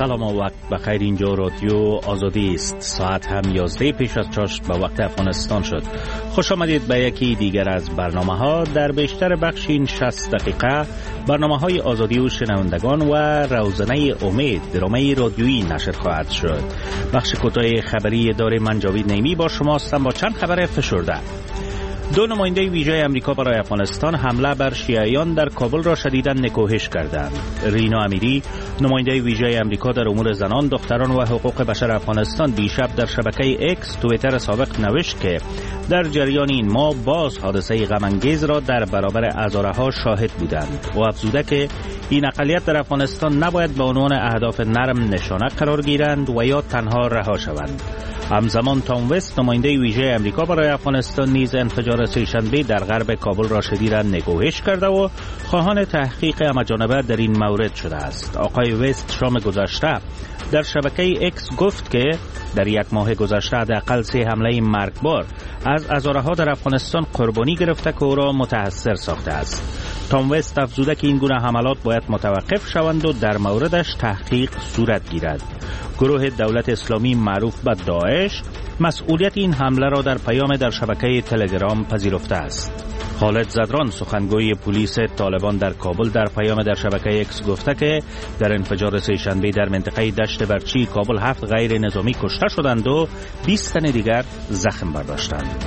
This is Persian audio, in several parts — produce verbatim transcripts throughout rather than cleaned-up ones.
سلام و وقت بخیر. اینجا رادیو آزادی است. ساعت هم یازده پیش از چاشت به وقت افغانستان شد. خوش آمدید به یکی دیگر از برنامه ها. در بیشتر بخش این شصت دقیقه برنامه های آزادی و شنوندگان و روزنه امید درامه رادیویی نشر خواهد شد. بخش کوتاه خبری داره من جاوید نیمی با شما هستم با چند خبر فشرده. دو نماینده ویژه امریکا برای افغانستان حمله بر شیعیان در کابل را شدیداً نکوهش کردند. رینا امیری نماینده ویژه امریکا در امور زنان، دختران و حقوق بشر افغانستان دیشب در شبکه اکس توییتر سابق نوشت که در جریان این ماه باز حادثه غم انگیز را در برابر ازاره‌ها شاهد بودند و افزوده که این اقلیت در افغانستان نباید به عنوان اهداف نرم نشانه قرار گیرند و یا تنها رها شوند. همزمان تام وست نماینده ویژه امریکا برای افغانستان نیز انفجار سه‌شنبه در غرب کابل را شدیداً نکوهش کرده و خواهان تحقیق همه‌جانبه در این مورد شده است. آقای وست شام گذشته در شبکه اکس گفت که در یک ماه گذشته حداقل سه حمله مرگبار از ازاره‌ها در افغانستان قربانی گرفته که او را متأثر ساخته است. تام وست افزوده که این گونه حملات باید متوقف شوند و در موردش تحقیق صورت گیرد. گروه دولت اسلامی معروف به داعش مسئولیت این حمله را در پیام در شبکه تلگرام پذیرفته است. خالد زدران سخنگوی پلیس طالبان در کابل در پیام در شبکه اکس گفته که در انفجار سه‌شنبه در منطقه دشت برچی کابل هفت غیر نظامی کشته شدند و بیست تن دیگر زخم برداشتند.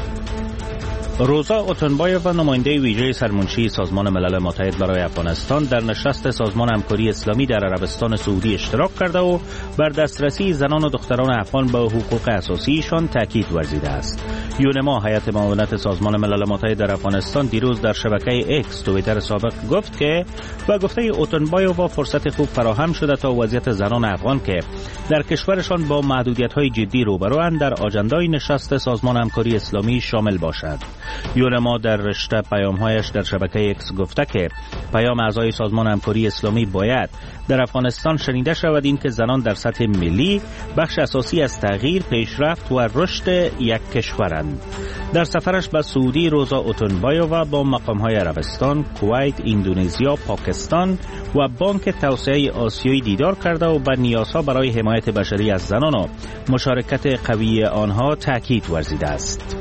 روزا اوتنبایووا نماینده ویژه سرمنشی سازمان ملل متحد برای افغانستان در نشست سازمان همکاری اسلامی در عربستان سعودی اشتراک کرده و بر دسترسی زنان و دختران افغان به حقوق اساسیشان تاکید ورزیده است. یونما هیئت معاونت سازمان ملل متحد در افغانستان دیروز در شبکه اکس توییتر سابق گفت که با گفته اوتنبایووا فرصت خوب فراهم شده تا وضعیت زنان افغان که در کشورشان با محدودیت‌های جدی روبروند در آجندای نشست سازمان همکاری اسلامی شامل باشد. یونما در رشته پیام‌هایش در شبکه اکس گفته که پیام اعضای سازمان همکاری اسلامی باید در افغانستان شنیده شود این که زنان در سطح ملی بخش اساسی از تغییر، پیشرفت و رشد یک کشورند. در سفرش به سعودی روزا اوتنبایووا با مقام‌های عربستان، کویت، اندونزیا، پاکستان و بانک توسعه آسیایی دیدار کرده و بر نیازها برای حمایت بشری از زنان و مشارکت قوی آنها تاکید ورزیده است.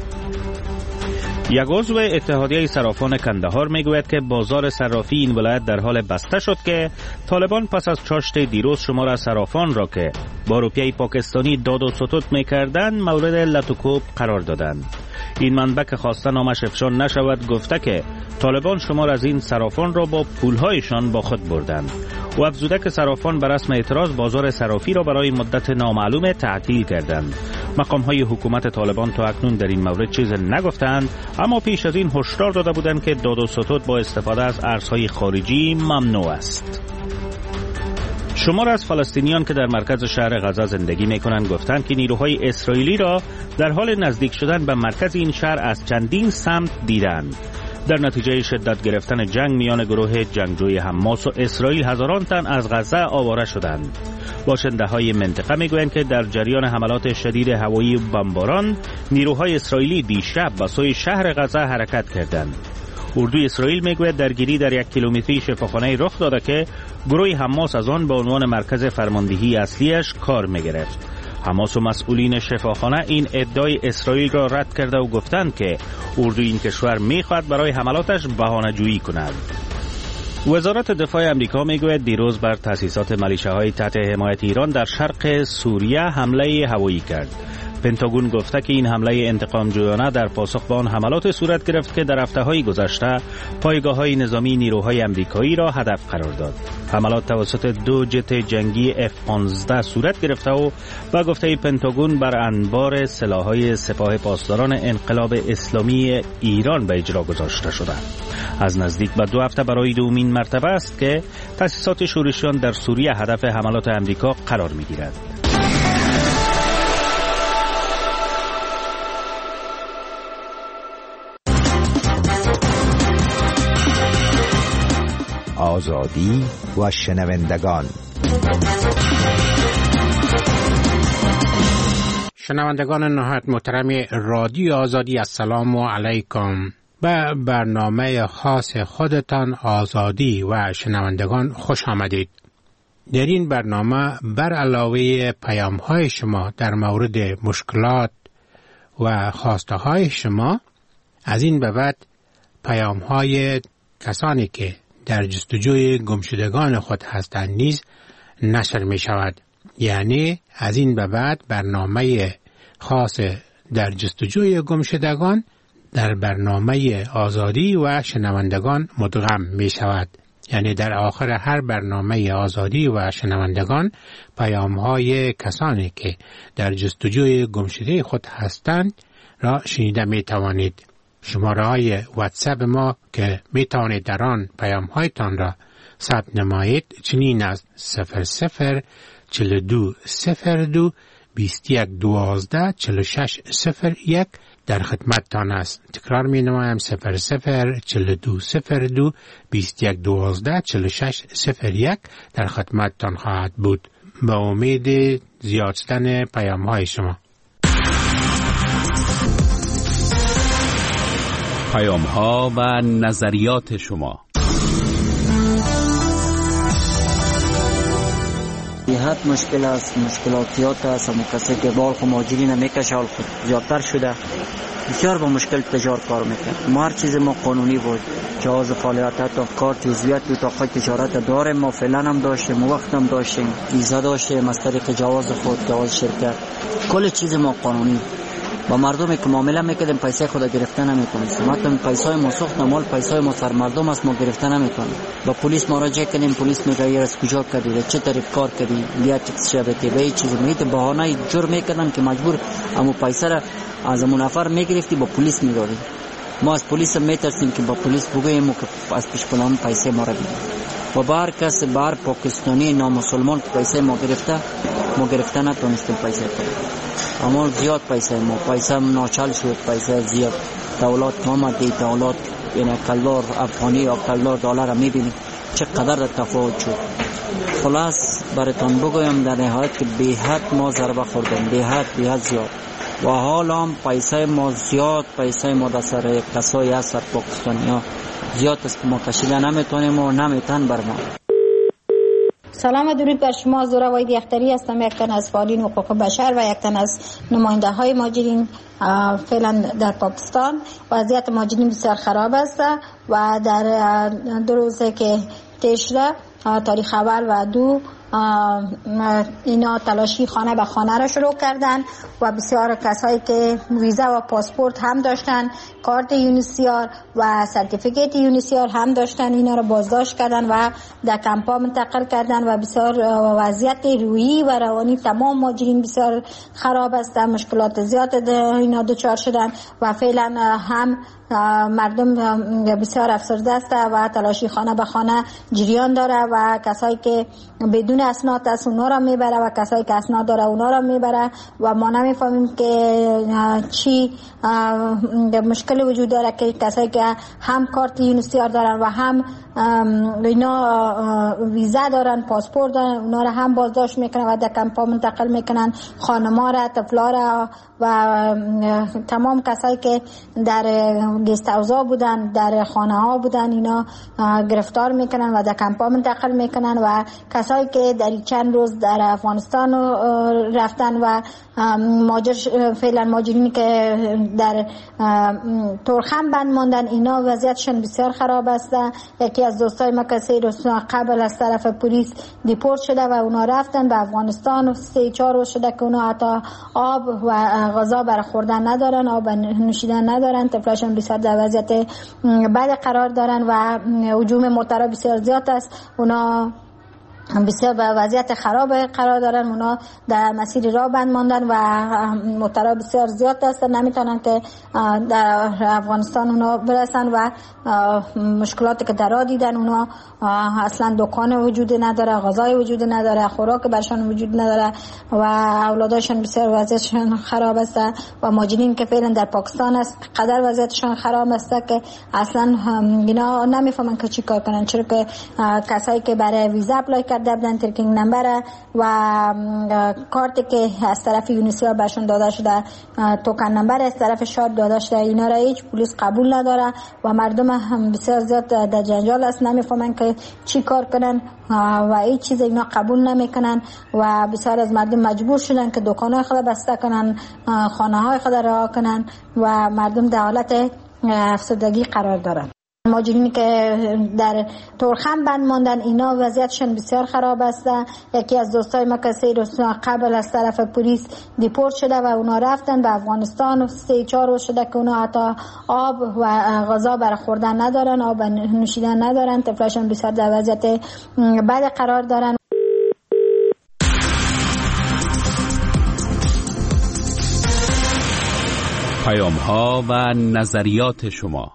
یک عضو اتحادیه صرافان کندهار میگوید که بازار صرافی این ولایت در حال بسته شد که طالبان پس از چاشت دیروز شمار صرافان را که با روپیه پاکستانی داد و ستد میکردند مورد لطوکوب قرار دادند. این منبع که خواسته نامش افشا نشود گفته که طالبان شمار از این صرافان را با پولهایشان با خود بردند و افزوده که صرافان بر رسم اعتراض بازار صرافی را برای مدت نامعلوم تعطیل کردند. مقام‌های حکومت طالبان تا اکنون در این مورد چیز نگفتند، اما پیش از این هشدار داده بودند که داد و ستد با استفاده از ارزهای خارجی ممنوع است. شمار از فلسطینیان که در مرکز شهر غزه زندگی می‌کنند گفتند که نیروهای اسرائیلی را در حال نزدیک شدن به مرکز این شهر از چندین سمت دیدند. در نتیجه شدت گرفتن جنگ میان گروه جنگجوی حماس و اسرائیل هزاران تن از غزه آواره شدند. باشنده‌های منطقه میگویند که در جریان حملات شدید هوایی و بمباران نیروهای اسرائیلی دیشب به سوی شهر غزه حرکت کردند. اردوی اسرائیل میگوید درگیری در یک کیلومتری شفاخانه رخ داده که گروه حماس از آن به عنوان مرکز فرماندهی اصلیش کار میگرفت. حماس و مسئولین شفاخانه این ادعای اسرائیل را رد کرده و گفتند که اردوی این کشور میخواهد برای حملاتش بهانه‌جویی کند. وزارت دفاع امریکا میگوید دیروز بر تأسیسات ملیشه‌های تحت حمایت ایران در شرق سوریه حمله هوایی کرد. پنتاگون گفته که این حمله انتقام جویانه در پاسخ به آن حملات صورت گرفت که در هفته‌های گذشته پایگاه‌های نظامی نیروهای آمریکایی را هدف قرار داد. حملات توسط دو جت جنگی اف پانزده صورت گرفته و با گفته پنتاگون بر انبار سلاح‌های سپاه پاسداران انقلاب اسلامی ایران به اجرا گذاشته شده. از نزدیک به دو هفته برای دومین مرتبه است که تأسیسات شورشیان در سوریه هدف حملات آمریکا قرار می‌گیرد. آزادی و شنوندگان. شنوندگان نهایت محترم رادیو آزادی، السلام علیکم. به برنامه خاص خودتان آزادی و شنوندگان خوش آمدید. در این برنامه بر علاوه پیام های شما در مورد مشکلات و خواسته های شما، از این به بعد پیام های کسانی که در جستجوی گمشدگان خود هستند نیز نشر می شود. یعنی از این به بعد برنامه خاص در جستجوی گمشدگان در برنامه آزادی و شنوندگان مدغم می شود. یعنی در آخر هر برنامه آزادی و شنوندگان پیام های کسانی که در جستجوی گمشده خود هستند را شنیده می توانید. شماره های واتساپ ما که می توانید در آن پیام هایتان را ثبت نمایید چنین است: صفر صفر چهل و دو صفر دو بیست و یک دوازده چهل و شش صفر یک در خدمتتان است. تکرار می نمایم: صفر صفر چهل و دو صفر دو بیست و یک دوازده چهل و شش صفر یک در خدمتتان خواهد بود. به امید زیاد شدن پیام های شما. پیام ها و نظریات شما. حد مشکل است، مشکلاتیات است. همون کسی که بال خو ماجری نمیکشه حال خود زیادتر شده، بسیار با مشکل تجار کار میکنه. ما هر چیز ما قانونی بود، جواز فعالیت تا کارت عضویت بود تا خود تجارت داریم. ما فعلا هم داشتیم، وقت هم داشتیم، ویزا داشتیم از طریق جواز خود، جواز شرکت، کل چیز ما قانونی. با مردمی که معامله میکردیم پیسه خود گرفته نمیکنیم. مثلا پیسای ما سوخت مال پیسای ما سر مردم است، ما گرفته نمیکنیم. با پلیس مراجعه کردیم، پلیس میگه یه از کجا کردی، چه طریق کار کردی، بیا تکس شبکه به چیز میت بهانه جور میکردن که مجبور امو پیسه را از امو نفر میگرفتی با پلیس میدادی. ما از پلیس میترسیم که با پلیس بگوییم که از پیش پلان پیسه ما را بدید. و بار کس بار پاکستانی نامسلمان پیسه ما گرفته، ما گرفته نتونستیم پیسه کنیم. اما زیاد پیسه ما پیسه ناچل شد، پیسه زیاد. دولت آمد، دولت یعنی کلدار افغانی یا کلدار دلار را میبینی چقدر تفاوت شد. خلاص براتون بگویم در نهایت که به حد ما ضربه خوردیم، به حد به حد زیاد. و حالا هم پیسه ما زیاد، پیسه ما در سر کسایی هست سر پاکستانی ها زیاد است که ما کشیده نمیتونیم و نمیتون بر ما. سلام و درود بر شما. زورا واید یختری هستم، یک تن از فعالین حقوق بشر و یک تن از نماینده های مهاجرین فعلا در پاکستان. وضعیت مهاجرین بسیار خراب است و در دو روزه که طی شده، تاریخ اول و دو، اینا تلاشی خانه به خانه را شروع کردن و بسیار کسایی که ویزا و پاسپورت هم داشتن، کارت یونیسیار و سرتیفیکیت یونیسیار هم داشتن، اینا را بازداشت کردن و در کمپا منتقل کردن و بسیار وضعیت روحی و روانی تمام مهاجرین بسیار خراب است. مشکلات زیاد اینا دچار شدن و فعلا هم مردم بسیار افسرده است و تلاشی خانه به خانه جریان داره و کسایی که بدون اسناد است اونا را میبره و کسایی که اسناد داره اونا را میبره و ما نمیفهمیم که چی مشکل وجود داره که کسایی که هم کارت یونیسیار دارن و هم اینا ویزا دارن، پاسپورت دارن، اونا را هم بازداشت میکنن و در کمپا منتقل میکنن. خانما را، طفلا را و تمام کسایی که در گست هاوزا بودن، در خانه ها بودن، اینا گرفتار میکنن و در کمپا منتقل میکنن و کسایی که در چند روز در افغانستان رفتن و ماجر فعلا ماجرینی که در تورخم بند ماندن، اینا وضعیتشون بسیار خراب است. یکی از دوستای ما که سه روز قبل از طرف پلیس دیپورت شده و اونا رفتن به افغانستان و سه چهار روز شده که اونا حتی آب و غذا برای خوردن ندارن، آب نوشیدن ندارن، طفلاشون بسیار در وضعیت بد قرار دارن و هجوم موترا بسیار زیاد است. اونا بسیار به وضعیت خراب قرار دارن، اونا در مسیر راه بند ماندن و موترا بسیار زیاد هستن، نمیتونن که در افغانستان اونا برسن و مشکلاتی که در راه دیدن، اونا اصلا دکان وجود نداره، غذای وجود نداره، خوراک برشان وجود نداره و اولاداشون بسیار وضعیتشون خراب است و مهاجرین که فعلا در پاکستان است قدر وضعیتشون خراب است که اصلا اینا نمیفهمن که چی کار کنن، چرا که کسایی که برای ویزا اپلای کرده بودن، ترکینگ نمبر و کارتی که از طرف یونیسیار بهشون داده شده، توکن نمبر از طرف شاد داده شده، اینا را هیچ پلیس قبول نداره و مردم هم بسیار زیاد در جنجال است، نمیفهمن که چی کار کنن و هیچ چیز اینا قبول نمیکنن و بسیار از مردم مجبور شدن که دکان‌های خود بسته کنن، خانه‌های خود رها کنن و مردم در حالت افسردگی قرار دارن. مهاجرینی که در تورخم بند ماندن اینا وضعیتشون بسیار خراب است. یکی از دوستای ما که سه روز قبل از طرف پلیس دیپورت شده و اونا رفتن به افغانستان، سه چهار روز شده که اونا حتی آب و غذا برای خوردن ندارن، آب نوشیدن ندارن، طفلاشون بسیار در وضعیت بد قرار دارن. پیام ها و نظریات شما.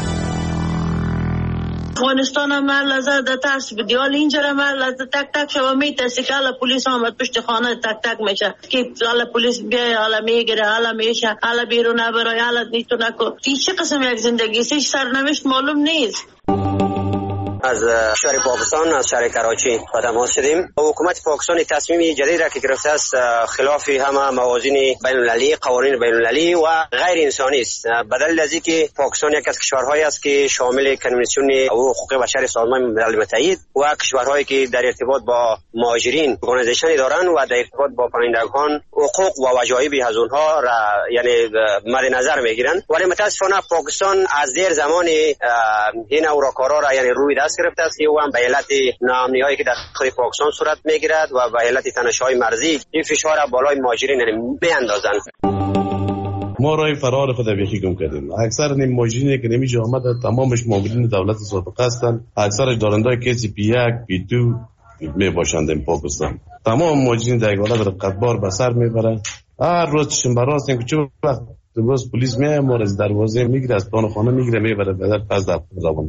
افغانستان هم هر لحظه در ترس بدی، حال اینجا هم هر لحظه تک تک شما میترسی که حالا پلیس آمد پشت خانه تک تک میشه که حالا پلیس بیای، حالا میگیره، حالا میشه، حالا بیرون نبرای، حالا نیتو نکو. این چه قسم یک زندگی است؟ سرنوشت معلوم نیست. از شهر پاکستان، از شهر کراچی با تماس شدیم. حکومت پاکستان تصمیم جدید را که گرفته است خلاف همه موازین بین المللی، قوانین بین المللی و غیر انسانی است. بدل از اینکه پاکستان یک از کشورهایی است که شامل کنوانسیون حقوق بشر سازمان ملل متحد و کشورهایی که در ارتباط با مهاجرین ارگانیزیشن دارند و در ارتباط با پناهندگان حقوق و وجایب از اونها را یعنی مد نظر میگیرند، ولی متاسفانه پاکستان از دیر زمان این اوراکارا را یعنی روی دست گرفته است و هم به علت ناامنی‌هایی که در داخل پاکستان صورت میگیرد و به علت تنش‌های مرزی این فشار بالای مهاجرین بیاندازند. ما راه فرار خود بیخی گم کردیم. اکثر نیم مهاجرینی که نمیشه آمد تمامش مهاجرین دولت سابقه هستند، اکثرش دارنده کسی پی یک پی دو می باشند در پاکستان. تمام مهاجرین در حالت رقتبار به سر میبرند. هر روز چشم براست که چه وقت باز پلیس میاد ما از دروازه میگیره، از پان خانه میگیره میبره به در پس در زبان.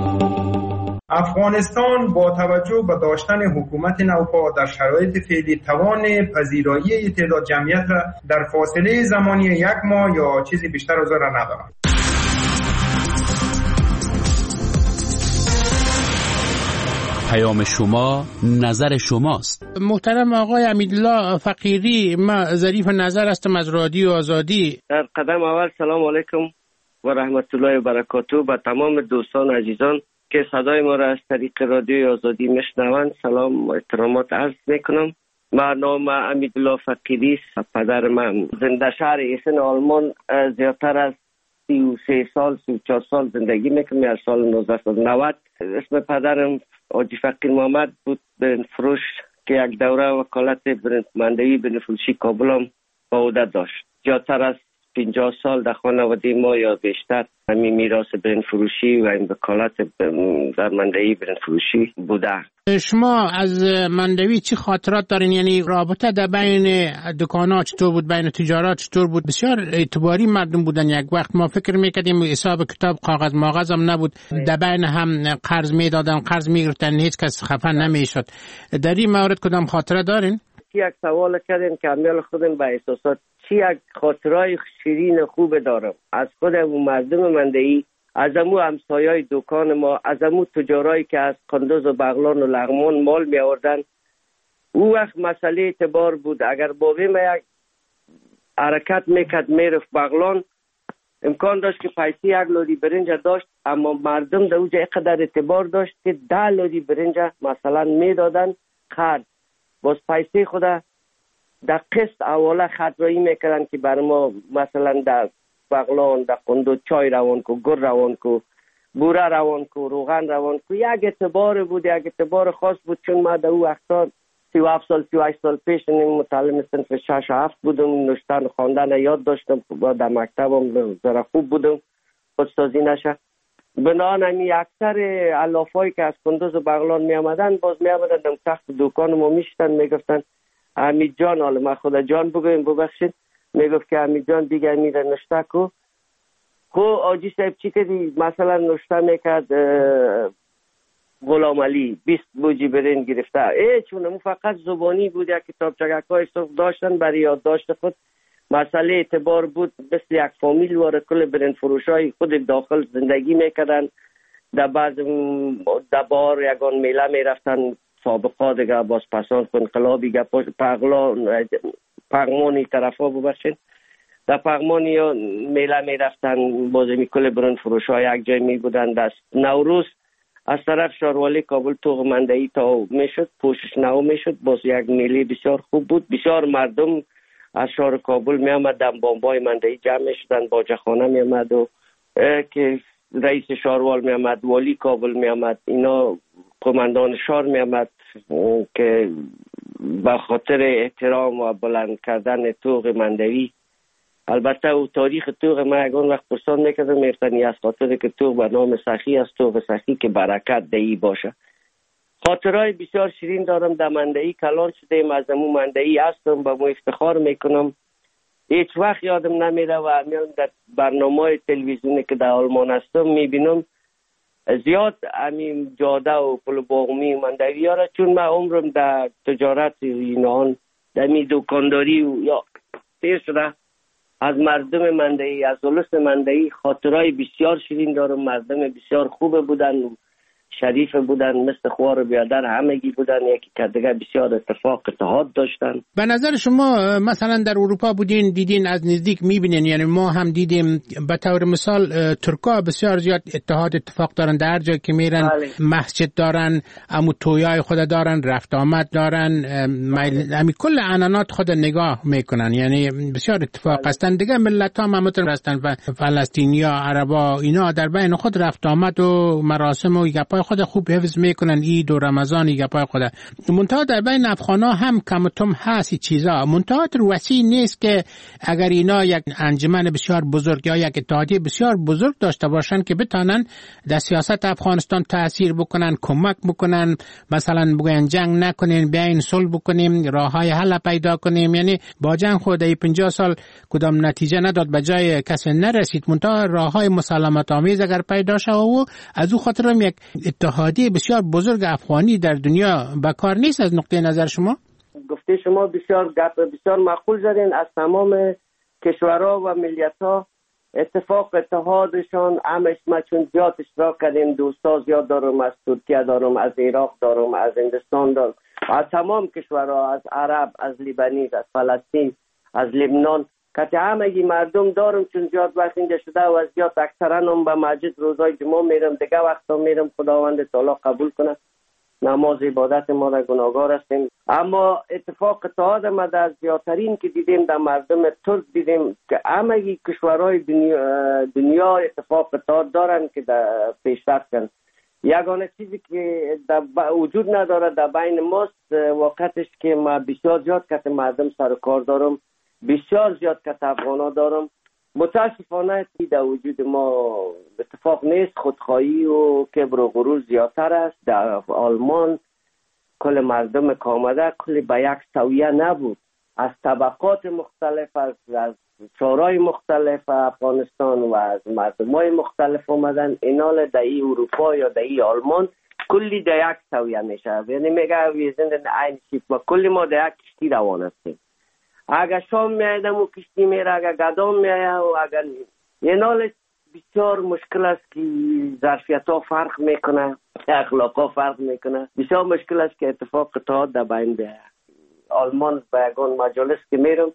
افغانستان با توجه به داشتن حکومت نوپا در شرایط فعلی توان پذیرایی تعداد جمعیت را در فاصله زمانی یک ماه یا چیزی بیشتر از آن را ندارد. پیام شما نظر شماست. محترم آقای امیدالله فقیری، ما ظریف نظر هستم از رادیو آزادی. در قدم اول سلام علیکم و رحمت الله و برکاته به تمام دوستان عزیزان که صدای ما را از طریق رادیو آزادی میشنوند سلام و احترامات عرض میکنم. من نام امیدالله فقیری است. پدر من زنده شهر ایسن آلمان زیادتر از سی و سه سال سی و چهار سال زندگی میکنم. از سال نوزده نود اسم پدرم حاجی فقیر محمد بود برند فروش که یک دوره وکالت برندمندگی بنفروشی کابل هم با عهده داشت. زیادتر از پنجاه سال در خانواده ما یا بیشتر همین میراث برند فروشی و این وکالت در مندوی برند فروشی بوده. شما از مندوی چی خاطرات دارین؟ یعنی رابطه در بین دکان‌ها چطور بود، بین تجارات چطور بود؟ بسیار اعتباری مردم بودن. یک وقت ما فکر میکردیم حساب کتاب کاغذ ماغذ هم نبود، در بین هم قرض میدادن، قرض میگرفتن، هیچ کس خفه نمیشد. در این مورد کدام خاطره دارین؟ یک سوال کردین که امیال خودم به احساسات چی یک خاطرهای شیرین خوب دارم از خود و مردم مندوی، از امو همسایای دکان ما، از امو تجارایی که از قندوز و بغلان و لغمان مال می آوردن. او وقت مسئله اعتبار بود. اگر بابی ما یک حرکت میکرد میرفت بغلان، امکان داشت که پیسی یک لودی برنج داشت، اما مردم در اوجه اقدر اعتبار داشت که ده لودی برنج مثلا میدادن خرد، باز پیسی خود در قسط اوله خطرایی میکردن که بر ما مثلا در بغلان در قندو چای روان کو، گر روان کو، بوره روان کو، روغن روان کو. یک اعتبار بود، یک اعتبار خاص بود. چون ما در او وقتا سی و هفت سال سی و هشت سال پیش متعلم صنف شش و هفت بودم، نوشتن و خواندن یاد داشتم، در مکتبم ذره خوب بودم، استادی نشه. بنابراین اکثر علافایی که از قندوز و بغلان می آمدن باز می آمدن در تخت دکان ما میشتن، میگفتن حمید جان، حالا من خدا جان بگویم ببخشید، میگفت که حمید جان دیگه میره نشته کو. خو آجی صاحب چی کردی؟ مثلا نشته میکرد غلام علی بیست بوجی برین گرفته. ای چون فقط زبانی بود، یک کتاب چگکای صرف داشتن برای یادداشت خود. مسئله اعتبار بود، مثل یک فامیل واره کل برین فروشای خود داخل زندگی میکردن. در بعض در بار یگان میله میرفتن سابقا دیگه باز پسان کن انقلابی گپ پغلا پغمانی طرفا ببخشید در پغمانی یا میله میرفتن باز میکل برون فروش های یک جای می بودن. دست نوروز از طرف شاروالی کابل توغ مندهی تا میشد پوشش نو میشد باز یک میله بسیار خوب بود. بسیار مردم از شهر کابل می آمد در بامبای مندهی جمع می شدن. باجخانه می آمد و که رئیس شهروال می آمد، والی کابل می آمد، اینا قماندان شهر می آمد که به خاطر احترام و بلند کردن توغ مندهی. البته او تاریخ توغ ما یگان وقت پرسان میکردم میفتنی از خاطر که توغ به نام سخی است، توغ سخی که برکت دهی باشه. خاطرهای بسیار شیرین دارم در مندهی کلان شدیم، از امو مندهی هستم، به مو افتخار میکنم. هیچ وقت یادم نمیره و همیان در برنامه تلویزیونی که در آلمان هستم میبینم زیاد همین جاده و پل باغمی مندهی ها را، چون من عمرم در تجارت اینان در می دکانداری و یا تیر شده از مردم مندهی، از اولس مندهی خاطرهای بسیار شیرین دارم. مردم بسیار خوب بودن، شریف بودن، مثل خوار بیادر همگی بودن، یکی که دیگه بسیار اتفاق اتحاد داشتن. به نظر شما مثلا در اروپا بودین دیدین از نزدیک میبینین، یعنی ما هم دیدیم به طور مثال ترکا بسیار زیاد اتحاد اتفاق دارن، در جا که میرن بله. مسجد دارن، امو تویای خود دارن، رفت آمد دارن، همین کل عنانات خود نگاه میکنن، یعنی بسیار اتفاق بله. هستن. دیگه ملت ها همتون هستن و فلسطینی ها، عربا، اینا در بین خود رفت آمد و مراسم و گپای خود خوب حفظ میکنن، عید و رمضان گپای خود. منتها در بین افغانا هم کمتم هست چیزا، منتها وسیع نیست که اگر اینا یک انجمن بسیار بزرگ یا یک اتحادیه بسیار بزرگ داشته باشن که بتانن در سیاست افغانستان تاثیر بکنن، کمک بکنن، مثلا بگن جنگ نکنین، بیاین صلح بکنیم، راههای حل پیدا کنیم. یعنی با جنگ خود ای پنجاه سال کدام نتیجه نداد، به جای کسی نرسید، منتها راههای مسالمت آمیز اگر پیدا شد و از او خاطر هم یک اتحادیه بسیار بزرگ افغانی در دنیا بکار نیست. از نقطه نظر شما گفته شما بسیار گپ بسیار معقول زدین. از تمام کشورها و ملیت‌ها اتفاق اتحادشان همش ما چون زیاد اشتراک کردیم، دوستا زیاد دارم، از ترکیه دارم، از عراق دارم، از هندوستان دارم، از تمام کشورها، از عرب، از لیبنی، از فلسطین، از لبنان، که همگی مردم دارم چون زیاد وقت اینجا شده و زیاد اکثرا هم به مسجد روزای جمعه میرم، دیگه وقتا میرم. خداوند تعالی قبول کنه نماز عبادت ما را گناهگار هستیم. اما اتفاق اتحاد ما در زیادترین که دیدیم در مردم ترک دیدیم که همگی کشورهای دنیا, دنیا اتفاق اتحاد دارن که در پیشرفت کنن. یگانه چیزی که در وجود نداره در بین ماست وقتش که ما بسیار زیاد کت مردم سر کار دارم، بسیار زیاد کت افغانا دارم. متاسفانه در وجود ما اتفاق نیست، خودخواهی و کبر و غرور زیادتر است. در آلمان کل مردم که آمده کل به یک سویه نبود، از طبقات مختلف، از, از شورای مختلف افغانستان و از مردمای مختلف آمدن. اینال در ای اروپا یا در ای آلمان کلی در یک سویه میشه، یعنی میگه ویزن این شیف ما کلی ما در یک کشتی روان هستیم. اگر شام میایدم و کشتی میره، اگر گدام میایه و اگر یه نال بسیار مشکل است که ظرفیت ها فرق میکنه، اخلاق ها فرق میکنه. بسیار مشکل است که اتفاق اتحاد در بین بیایه. آلمان به یکان مجالس که میرم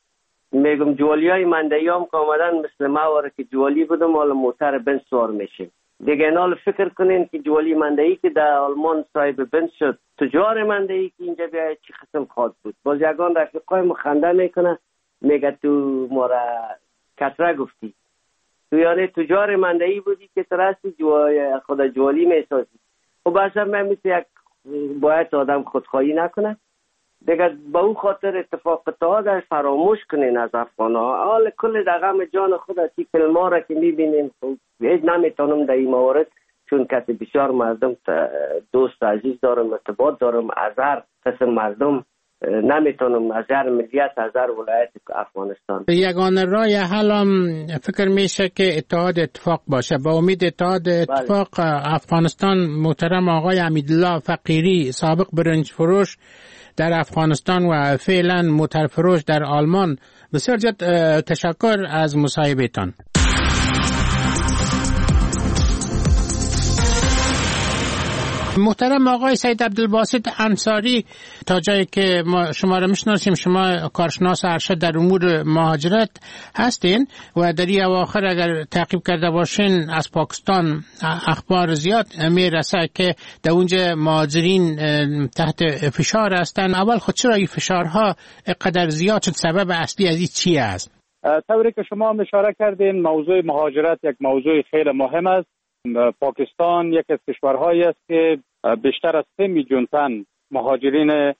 میگم جوالی های مندهی هم که آمدن مثل ما واره که جوالی بودم حالا موتر بنز سوار میشیم. دیگه اینال فکر کنین که جوالی مندهی که در آلمان صاحب بنز شد، تجار مندهی که اینجا بیاید چی قسم خواهد بود. باز یکان رفیقای مخنده میکنه میگه تو ما را کسره گفتی، تو یعنی تجار مندهی بودی که ترستی خدا جوالی میسازی. خب اصلا من مثل یک باید آدم خودخواهی نکنه دیگه. با اون خاطر اتفاق اتحاد فراموش کنین از افغان ها. حال کل در غم جان خود از این فیلم ها را که میبینین هیچ نمیتونم در این موارد، چون کسی بسیار مردم دوست عزیز دارم، ارتباط دارم، از هر قسم مردم نمیتونم، از هر ملیت، از هر ولایت افغانستان. یگانه راه حل هم فکر میشه که اتحاد اتفاق باشه. با امید اتحاد اتفاق بله. افغانستان محترم آقای حمیدالله فقیری، سابق برنج فروش در افغانستان و فعلا موتر فروش در آلمان، بسیار زیاد تشکر از مصاحبهتان. محترم آقای سید عبدالباسط انصاری، تا جایی که ما شما را میشناسیم شما کارشناس ارشد در امور مهاجرت هستین و در این اواخر اگر تعقیب کرده باشین از پاکستان اخبار زیاد میرسه که در اونجا مهاجرین تحت فشار هستن. اول خود چرا این فشارها قدر زیاد شد؟ سبب اصلی از این چی است؟ طوری که شما اشاره کردین موضوع مهاجرت یک موضوع خیلی مهم است. پاکستان یک از کشورهایی است که بیشتر از سه میلیون تن مهاجرین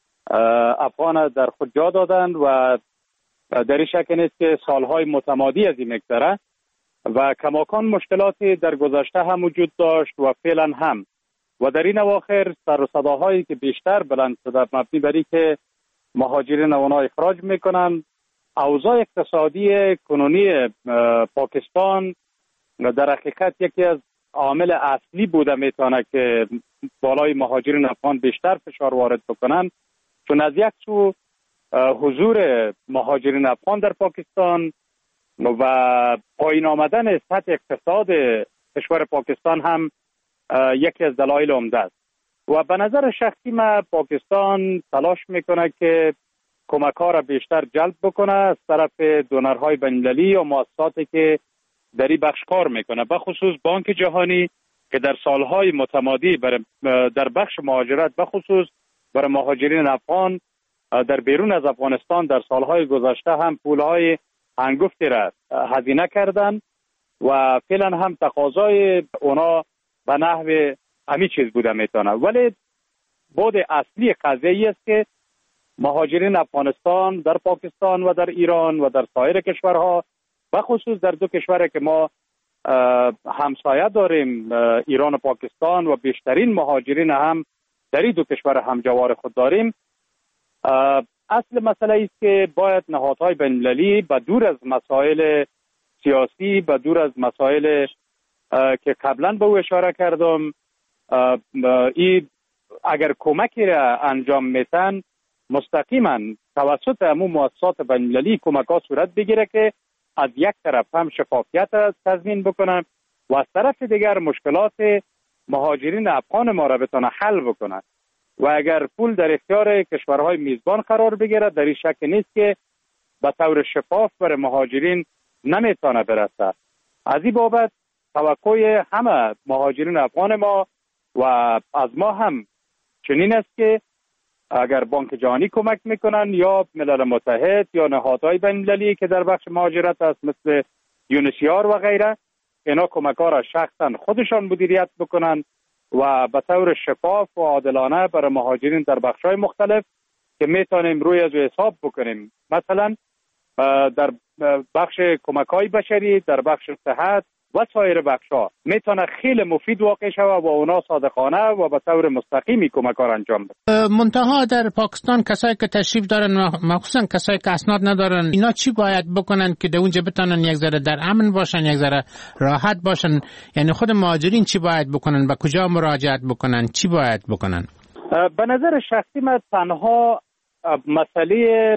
افغان در خود جا دادند و در این شک نیست که سالهای متمادی از این مگذره و کماکان مشکلاتی در گذشته هم وجود داشت و فعلا هم و در این اواخر سر و صداهایی که بیشتر بلند شده مبنی بر اینکه مهاجرین اونا اخراج میکنن. اوضاع اقتصادی کنونی پاکستان در حقیقت یکی از عامل اصلی بوده میتونه که بالای مهاجرین افغان بیشتر فشار وارد بکنن، چون از یک سو حضور مهاجرین افغان در پاکستان و پایین آمدن سطح اقتصاد کشور پاکستان هم یکی از دلایل عمده است و به نظر شخصی من پاکستان تلاش میکنه که کمک‌ها را بیشتر جلب بکنه از طرف دونرهای بین‌المللی و مؤسساتی که در این بخش کار میکنه، به خصوص بانک جهانی که در سالهای متمادی در بخش مهاجرت به خصوص برای مهاجرین افغان در بیرون از افغانستان در سالهای گذشته هم پولهای هنگفتی را هزینه کردن و فعلا هم تقاضای اونا به نحو همین چیز بوده میتونه. ولی بود اصلی قضیه است که مهاجرین افغانستان در پاکستان و در ایران و در سایر کشورها و خصوص در دو کشوری که ما همسایه داریم ایران و پاکستان و بیشترین مهاجرین هم در این دو کشور همجوار خود داریم، اصل مسئله است که باید نهادهای بین‌المللی به دور از مسائل سیاسی، به دور از مسائل که قبلا به او اشاره کردم، این اگر کمکی را انجام میتن مستقیما توسط همون مؤسسات بین‌المللی کمک ها صورت بگیره که از یک طرف هم شفافیت تضمین بکنن و از طرف دیگر مشکلات مهاجرین افغان ما را بتونه حل بکنن و اگر پول در اختیار کشورهای میزبان قرار بگیره در این شک نیست که به طور شفاف برای مهاجرین نمیتونه برسه. از این بابت توقع همه مهاجرین افغان ما و از ما هم چنین است که اگر بانک جهانی کمک میکنن یا ملل متحد یا نهادهای بین‌المللی که در بخش مهاجرت است مثل یونیسیار و غیره، اینا کمک ها را شخصا خودشان مدیریت بکنن و به طور شفاف و عادلانه برای مهاجرین در بخش های مختلف که میتونیم روی از حساب بکنیم، مثلا در بخش کمک های بشری، در بخش صحت و سایر بخش ها میتونه خیلی مفید واقع شود و اونا صادقانه و به طور مستقیمی کمک ها انجام بده. منتها در پاکستان کسایی که تشریف دارن مخصوصا کسایی که اسناد ندارن اینا چی باید بکنن که در اونجا بتونن یک ذره در امن باشن، یک ذره راحت باشن؟ یعنی خود مهاجرین چی باید بکنن؟ به کجا مراجعت بکنن؟ چی باید بکنن؟ به نظر شخصی من تنها مسئله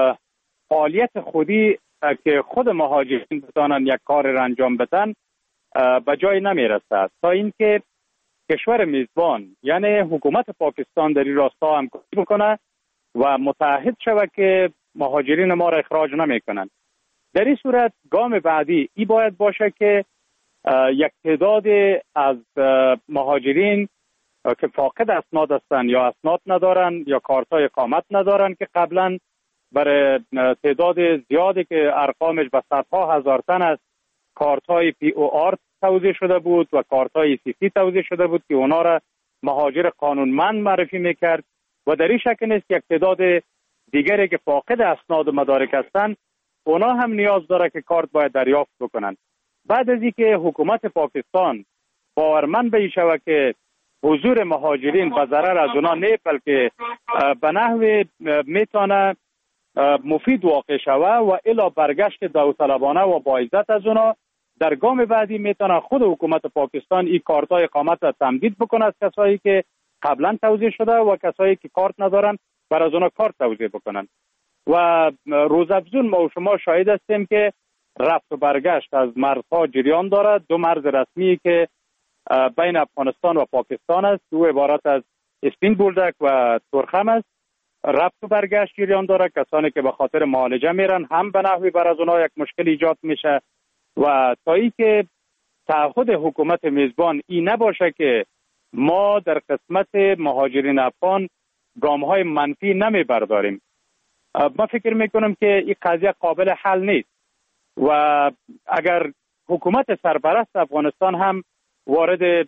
فعالیت خودی که خود مهاجرین بتانن یک کار را انجام بدن به جای نمیرسد تا اینکه کشور میزبان یعنی حکومت پاکستان در این راستا همکاری بکنه و متعهد شود که مهاجرین ما را اخراج نمیکنن. در این صورت گام بعدی ای باید باشه که یک تعداد از مهاجرین که فاقد اسناد هستند یا اسناد ندارن یا کارتای اقامت ندارن که قبلا برای تعداد زیادی که ارقامش به صدها هزار تن است کارتای پی او آر توزیع شده بود و کارتای سی سی توزیع شده بود که اونا را مهاجر قانونمند معرفی میکرد و در این شکل نیست یک تعداد دیگری که فاقد اسناد و مدارک هستند اونا هم نیاز داره که کارت باید دریافت بکنن. بعد از اینکه حکومت پاکستان باورمند به این شود که حضور مهاجرین به ضرر از اونا نه بلکه به نحو میتونه مفید واقع شوه و الا برگشت داوطلبانه و با عزت از اونا، در گام بعدی میتونه خود حکومت پاکستان این کارتای اقامت را تمدید بکنه از کسایی که قبلا توزیع شده و کسایی که کارت ندارن بر از اونا کارت توزیع بکنن. و روزافزون ما و شما شاهد هستیم که رفت و برگشت از مرزها جریان دارد. دو مرز رسمی که بین افغانستان و پاکستان است. او عبارت از اسپین بولدک و تورخم است. رفت و برگشت جریان داره. کسانی که به خاطر معالجه میرن هم به نحوی بر از اونها یک مشکل ایجاد میشه و تا ای که تعهد حکومت میزبان این نباشه که ما در قسمت مهاجرین افغان گام های منفی نمی برداریم، من فکر میکنم که این قضیه قابل حل نیست و اگر حکومت سرپرست افغانستان هم وارد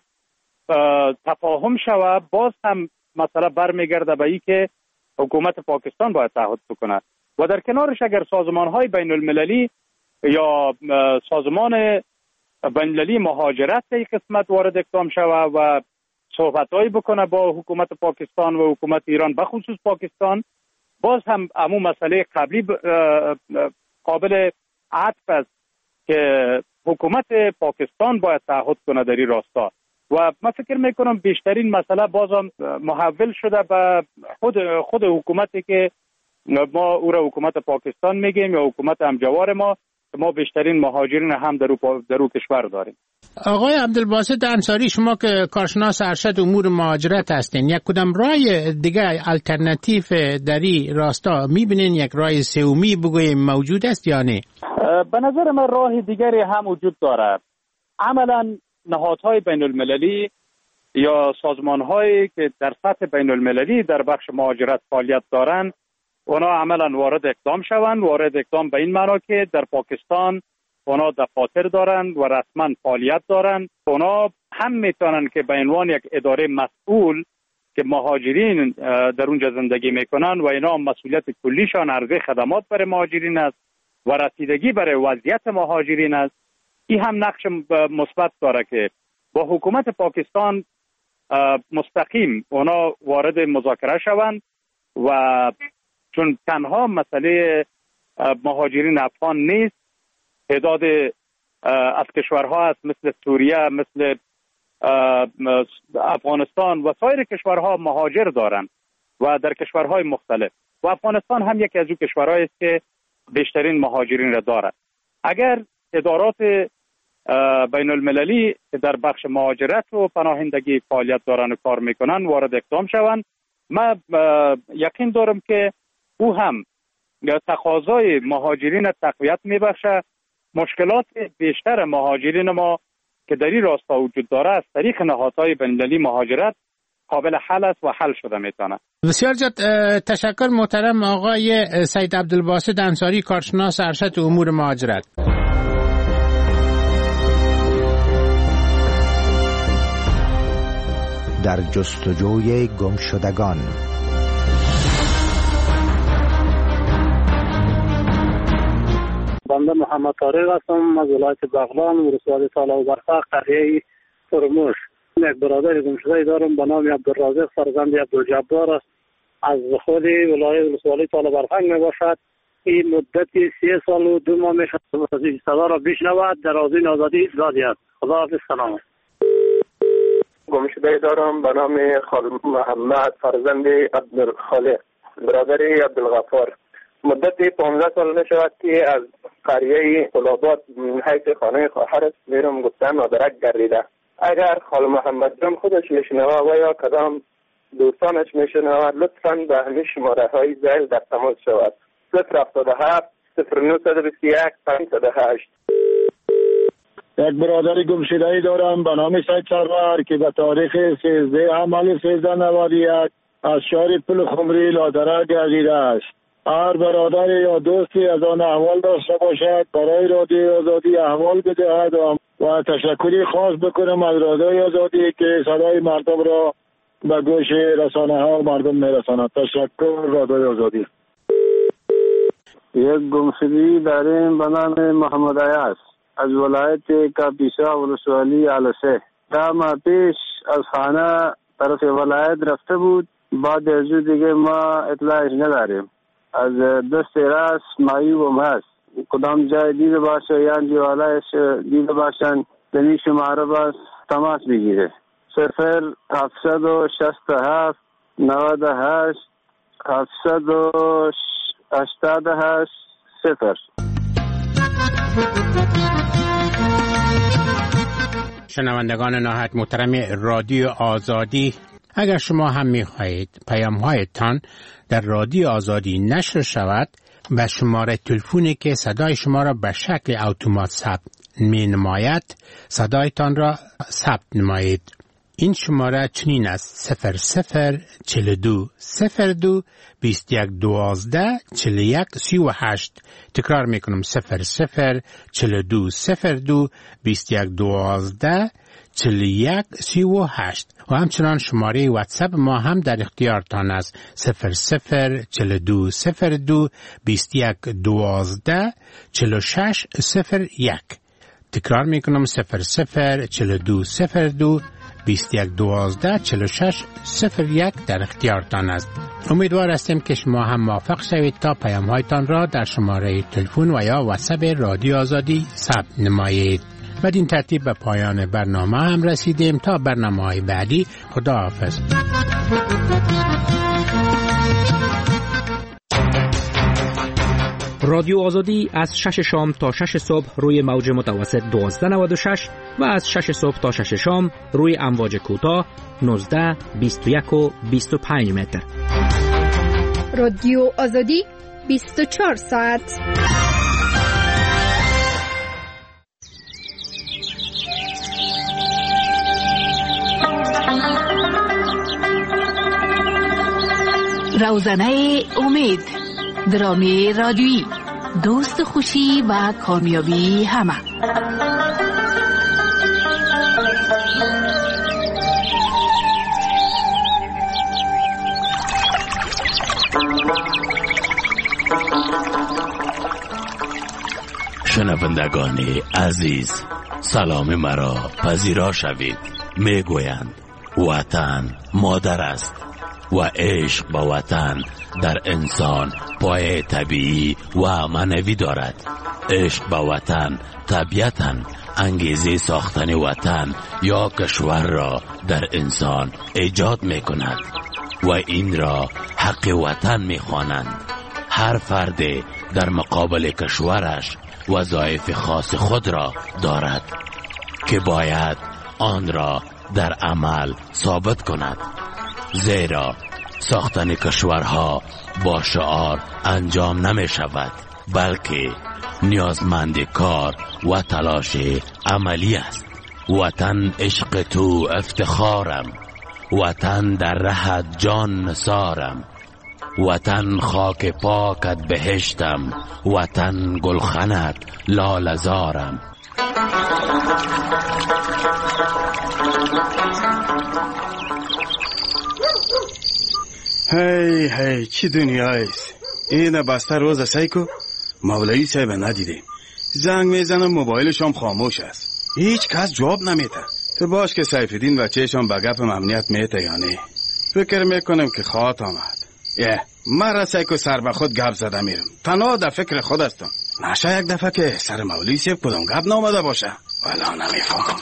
تفاهم شود، باز هم مسئله برمیگرده به این که حکومت پاکستان باید تعهد بکنه و در کنارش اگر سازمان های بین المللی یا سازمان بین المللی مهاجرت در قسمت وارد اقدام شود و صحبت هایی بکنه با حکومت پاکستان و حکومت ایران، بخصوص پاکستان، باز هم امو مسئله قبلی قابل عطف است که حکومت پاکستان باید تعهد کنه در این راستا و من فکر میکنم بیشترین مسئله بازم محول شده به خود خود حکومتی که ما او را حکومت پاکستان میگیم یا حکومت همجوار ما، ما بیشترین مهاجرین هم در او در او کشور داریم. آقای عبدالباسط انصاری، شما که کارشناس ارشد امور مهاجرت هستین، یک کدام راه دیگه الटरनेटिव در این راستا میبینین؟ یک راه سومی بگویم موجود است یا نه؟ به نظر من راه دیگری هم وجود داره. عملا نهادهای بین المللی یا سازمانهایی که در سطح بین المللی در بخش مهاجرت فعالیت دارند، اونا عملا وارد اقدام شوند. وارد اقدام به این معنا که در پاکستان اونا دفاتر دارند و رسما فعالیت دارند. اونا هم میتونن که به عنوان یک اداره مسئول که مهاجرین در اونجا زندگی میکنن و اینا مسئولیت کلیشان عرضه خدمات برای مهاجرین است و رسیدگی برای وضعیت مهاجرین است. این هم نقش مثبت داره که با حکومت پاکستان مستقیم اونا وارد مذاکره شوند و چون تنها مسئله مهاجرین افغان نیست، تعداد از کشورها هست مثل سوریه، مثل افغانستان و سایر کشورها مهاجر دارند و در کشورهای مختلف و افغانستان هم یکی از اون کشورهایی است که بیشترین مهاجرین را دارد. اگر ادارات بین المللی که در بخش مهاجرت و پناهندگی فعالیت دارن و کار میکنن وارد اقدام شوند، من یقین دارم که او هم تقاضای مهاجرین تقویت میبخشه. مشکلات بیشتر مهاجرین ما که در این راستا وجود داره از طریق نهادهای بین المللی مهاجرت قابل حل است و حل شده میتونه. بسیار زیاد تشکر محترم آقای سید عبدالباسط انصاری، کارشناس ارشد امور مهاجرت. در جستجوی گمشدگان. بنده محمد طارق هستم از ولایت بغلان، ولسوالی تالا و برفق، قریه فرموش. یک برادر گمشده دارم به نام عبدالرازق فرزند عبدالجبار است. از خود ولایت ولسوالی تالا و برفق می باشد. این مدتی سی سال و دو ماه می شود صدا را بشنود. در آذین آزادی زادی است. خدا حافظ. سلام. گمشده دارم به نام خال محمد فرزند عبدالخالق، برادر عبدالغفار. مدت پانزده سال می شود که از قریه قلابات حیث خانه خواهرش میرم گفتن مادرک گردیده. اگر خال محمد جان خودش میشنوه و یا کدام دوستانش میشنوه، لطفاً به همین شماره های زیل در تماس شود. صفر هفتاد و هفت صفر نهصد و بیست و یک پانصد و هشت. یک برادر گمشده‌ای دارم به نام سید سرور که به تاریخ سیزده حمل سیزده نود و یک از شهر پل خمری لادرک گردیده است. هر برادر یا دوستی از آن احوال داشته باشد برای رادیوی آزادی احوال بدهد و تشکری خاص بکنم از رادیوی آزادی که صدای مردم را به گوش رسانه ها مردم میرساند. تشکر رادیوی آزادی. یک گمشدگی داریم به نام محمد عیاض از ولایت کاپیسا ولسوالی علسه. ده ماه پیش از خانه طرف ولایت رفته بود، بعد از او دیگه ما اطلاعش نداریم. از دست راست معیوب هست، کدام جای دیده باشه یا جوالایش دیده باشن دنی شماره باز تماس بگیره. صفر هفتصد و شست و هفت نود و هشت هفتصد و هشتاد و هشت صفر. شنوندگان نهایت محترم رادیو آزادی، اگر شما هم می‌خواهید پیام‌هایتان در رادیو آزادی نشر شود، به شماره تلفنی که صدای شما را به شکل اتومات ثبت می‌نماید صدایتان را ثبت نمایید. این شماره چنین است: صفر صفر چهل دو صفر دو بیست یک دوازده چهل یک سی و هشت. تکرار میکنم: صفر صفر چهل دو صفر دو بیست یک دوازده چهل یک سی و هشت. و همچنان شماره واتساپ ما هم در اختیارتان است: صفر صفر چهل دو صفر دو بیست یک دوازده چهل شش صفر یک. تکرار میکنم: صفر صفر چهل دو صفر دو بیست یک دوازده چهل شش صفر یک در اختیارتان است. امیدوار هستیم که شما هم موافق شوید تا پیام هایتان را در شماره تلفن و یا واتساپ رادیو آزادی ثبت نمایید. بدین ترتیب به پایان برنامه هم رسیدیم. تا برنامه های بعدی، خداحافظ. رادیو آزادی از شش شام تا شش صبح روی موج متوسط دوازده نود و شش و از شش صبح تا شش شام روی امواج کوتاه نوزده بیست و یک و بیست و پنج متر. رادیو آزادی بیست و چهار ساعت. روزنه امید، درامه رادیویی، دوست خوشی و کامیابی همه. شنوندگان عزیز، سلام مرا پذیرا شوید. میگویند وطن مادر است و عشق با وطن در انسان پایه طبیعی و معنوی دارد. عشق با وطن طبیعتاً انگیزه ساختن وطن یا کشور را در انسان ایجاد می کند و این را حق وطن می خوانند. هر فرد در مقابل کشورش وظایف خاص خود را دارد که باید آن را در عمل ثابت کند، زیرا ساختن کشورها با شعار انجام نمی شود، بلکه نیازمند کار و تلاش عملی است. وطن عشق تو افتخارم، وطن در رهت جان نثارم، وطن خاک پاکت بهشتم، وطن گلخنت لاله‌زارم. هی هی چی دنیایست؟ اینه بسته روز سیکو مولوی صاحب ندیدیم. زنگ میزنم موبایلشم خاموش است، هیچ کس جواب نمیده. تو باش که سیفالدین و چهشم به گپ امنیت میته یا نه؟ فکر میکنم که خواهد آمد. یه مرا سیکو سر به خود گپ زده میرم، تنها در فکر خود هستم. نشه یک دفعه که سر مولوی صاحب کدام گپ نامده باشه. والا نمیفهم،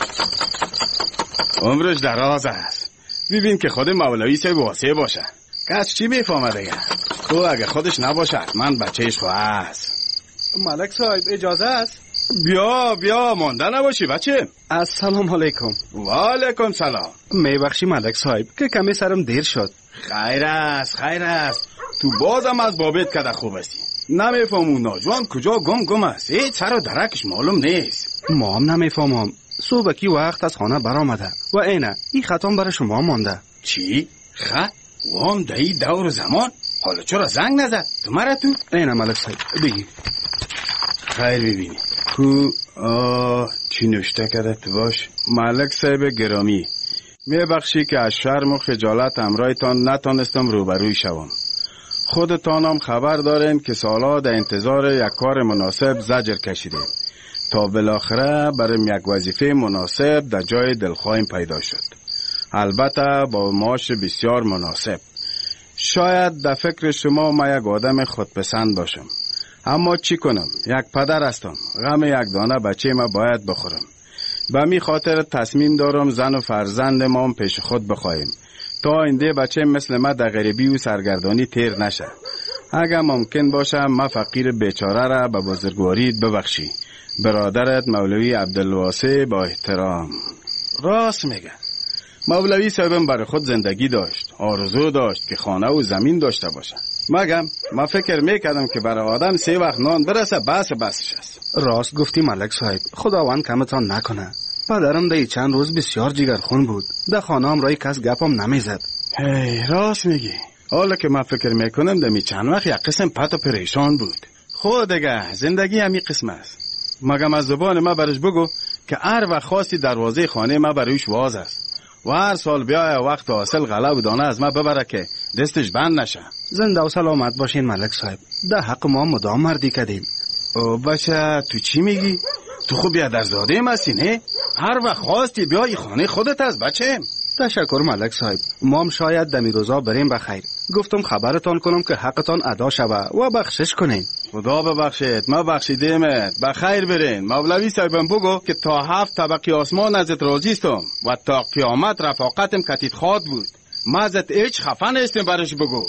عمرش دراز است. ببین که خود مولوی صاحب واسه باشه، کس چی میفهمه دیگه؟ تو اگه خودش نباشه من بچهش خو هست. ملک صاحب اجازه است؟ بیا بیا مانده نباشی بچه. السلام علیکم. و علیکم سلام. میبخشی ملک صاحب که کمی سرم دیر شد. خیر است خیر است. تو بازم از بابت کده خوب هستی. نمیفهم اون ناجوان کجا گم گم است، هیچ سر و درکش معلوم نیست. ما هم نمیفهمم. صبحکی وقت از خانه برآمده و اینه این خطام برای شما مانده. چی؟ خط؟ وام دایی دور زمان؟ حالا چرا زنگ نزد؟ تو مرا تو؟ اینه ملک صاحب بگی. خیر ببینی کو آه چی نوشته کرده تو باش. ملک صاحب گرامی، میبخشی که از شرم و خجالت امرایتان نتانستم روبروی شوم. خودتانم خبر دارین که سالا در انتظار یک کار مناسب زجر کشیدیم تا بالاخره برای یک وظیفه مناسب در جای دلخواهیم پیدا شد، البته با معاش بسیار مناسب. شاید در فکر شما ما یک آدم خودپسند باشم، اما چی کنم، یک پدر هستم، غم یک دانه بچه ما باید بخورم. به می خاطر تصمیم دارم زن و فرزند ما پیش خود بخواهیم تا اینده بچه مثل ما در غریبی و سرگردانی تیر نشه. اگر ممکن باشه ما فقیر بیچاره را به بزرگوارید ببخشی. برادرت مولوی عبدالواسع با احترام. راست میگه. مولوی صاحبم برای خود زندگی داشت، آرزو داشت که خانه و زمین داشته باشه. مگم ما فکر میکردم که برای آدم سه وقت نان برسه بس بسش است. راست گفتی ملک صاحب، خداوند کمتان نکنه. پدرم ده چند روز بسیار جگرخون بود، ده خانه هم رای کس گپم نمیزد. هی راست میگی. حالا که من فکر میکنم دمی چند وقت یک قسم پت و پریشان بود. خود دیگه زندگی همین قسم است. مگم از زبان ما برش بگو که هر وقت خواستی دروازه خانه ما برویش واز است و هر سال بیای وقت حاصل غله و دانه از ما ببره که دستش بند نشه. زنده و سلامت باشین ملک صاحب. ده حق ما مدام مردی کردیم. او بچه تو چی میگی؟ تو خوب بیادر زاده مستی نه؟ هر وقت خواستی بیای خانه خودت از بچه. تشکر ملک صاحب. ما هم شاید دمی روزا بریم بخیر. گفتم خبرتان کنم که حقتان ادا شوه و بخشش کنین. خدا ببخشید، ما بخشیدیمت. بخیر برین. مولوی صاحبم بگو که تا هفت طبقی آسمان ازت راضی استم و تا قیامت رفاقتم کتیت خواد بود. ما ازت هیچ خفه نیستم برش بگو.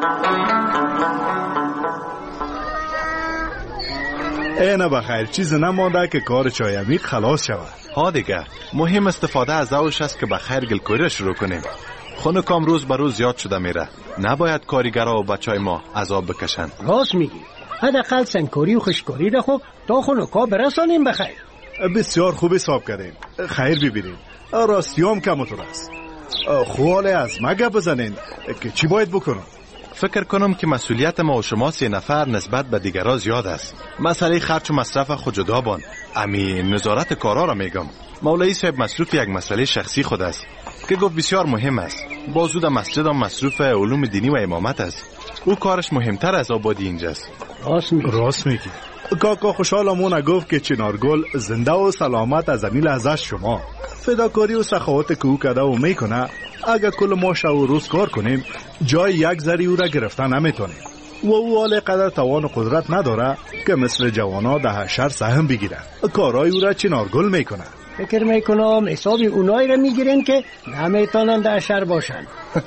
اینه بخیر چیز نمانده که کار چای عمیق خلاص شود. ها دیگه مهم استفاده از اوش است که بخیر گلکوری را شروع کنیم. خونکام روز به روز زیاد شده میره. نباید کارگرها و بچهای ما عذاب بکشن. راست میگی. حداقل سنگکاری و خشکاری را خب تا خونکا برسانیم بخیر. بسیار خوب حساب کردیم. خیر ببینیم. راستیام کمتر است. خوال از مگه بزنین که چی باید بکنم؟ فکر کنم که مسئولیت ما و شما سه نفر نسبت به دیگرها زیاد است. مسئله خرچ و مصرف خود جدا بان. امی نظارت کارا را میگم. مولوی صاحب مصروف یک مسئله شخصی خود است که گفت بسیار مهم است. بازود مسجد هم مصروف علوم دینی و امامت است. او کارش مهمتر از آبادی اینجاست. راست میگی. راست میگی. کاکا خوشحالمون گفت که چنارگل زنده و سلامت از این لحظه شما. فداکاری و سخاوت که او کده و میکنه اگر کل ما شب و روز کار کنیم جای یک ذره او را گرفتن نمیتونیم و او حال قدر توان و قدرت نداره که مثل جوانا ده حشر سهم بگیره. کارای او را چنارگل میکنه. فکر میکنم حسابی اونایی را میگیرین که نمیتونن ده حشر باشن.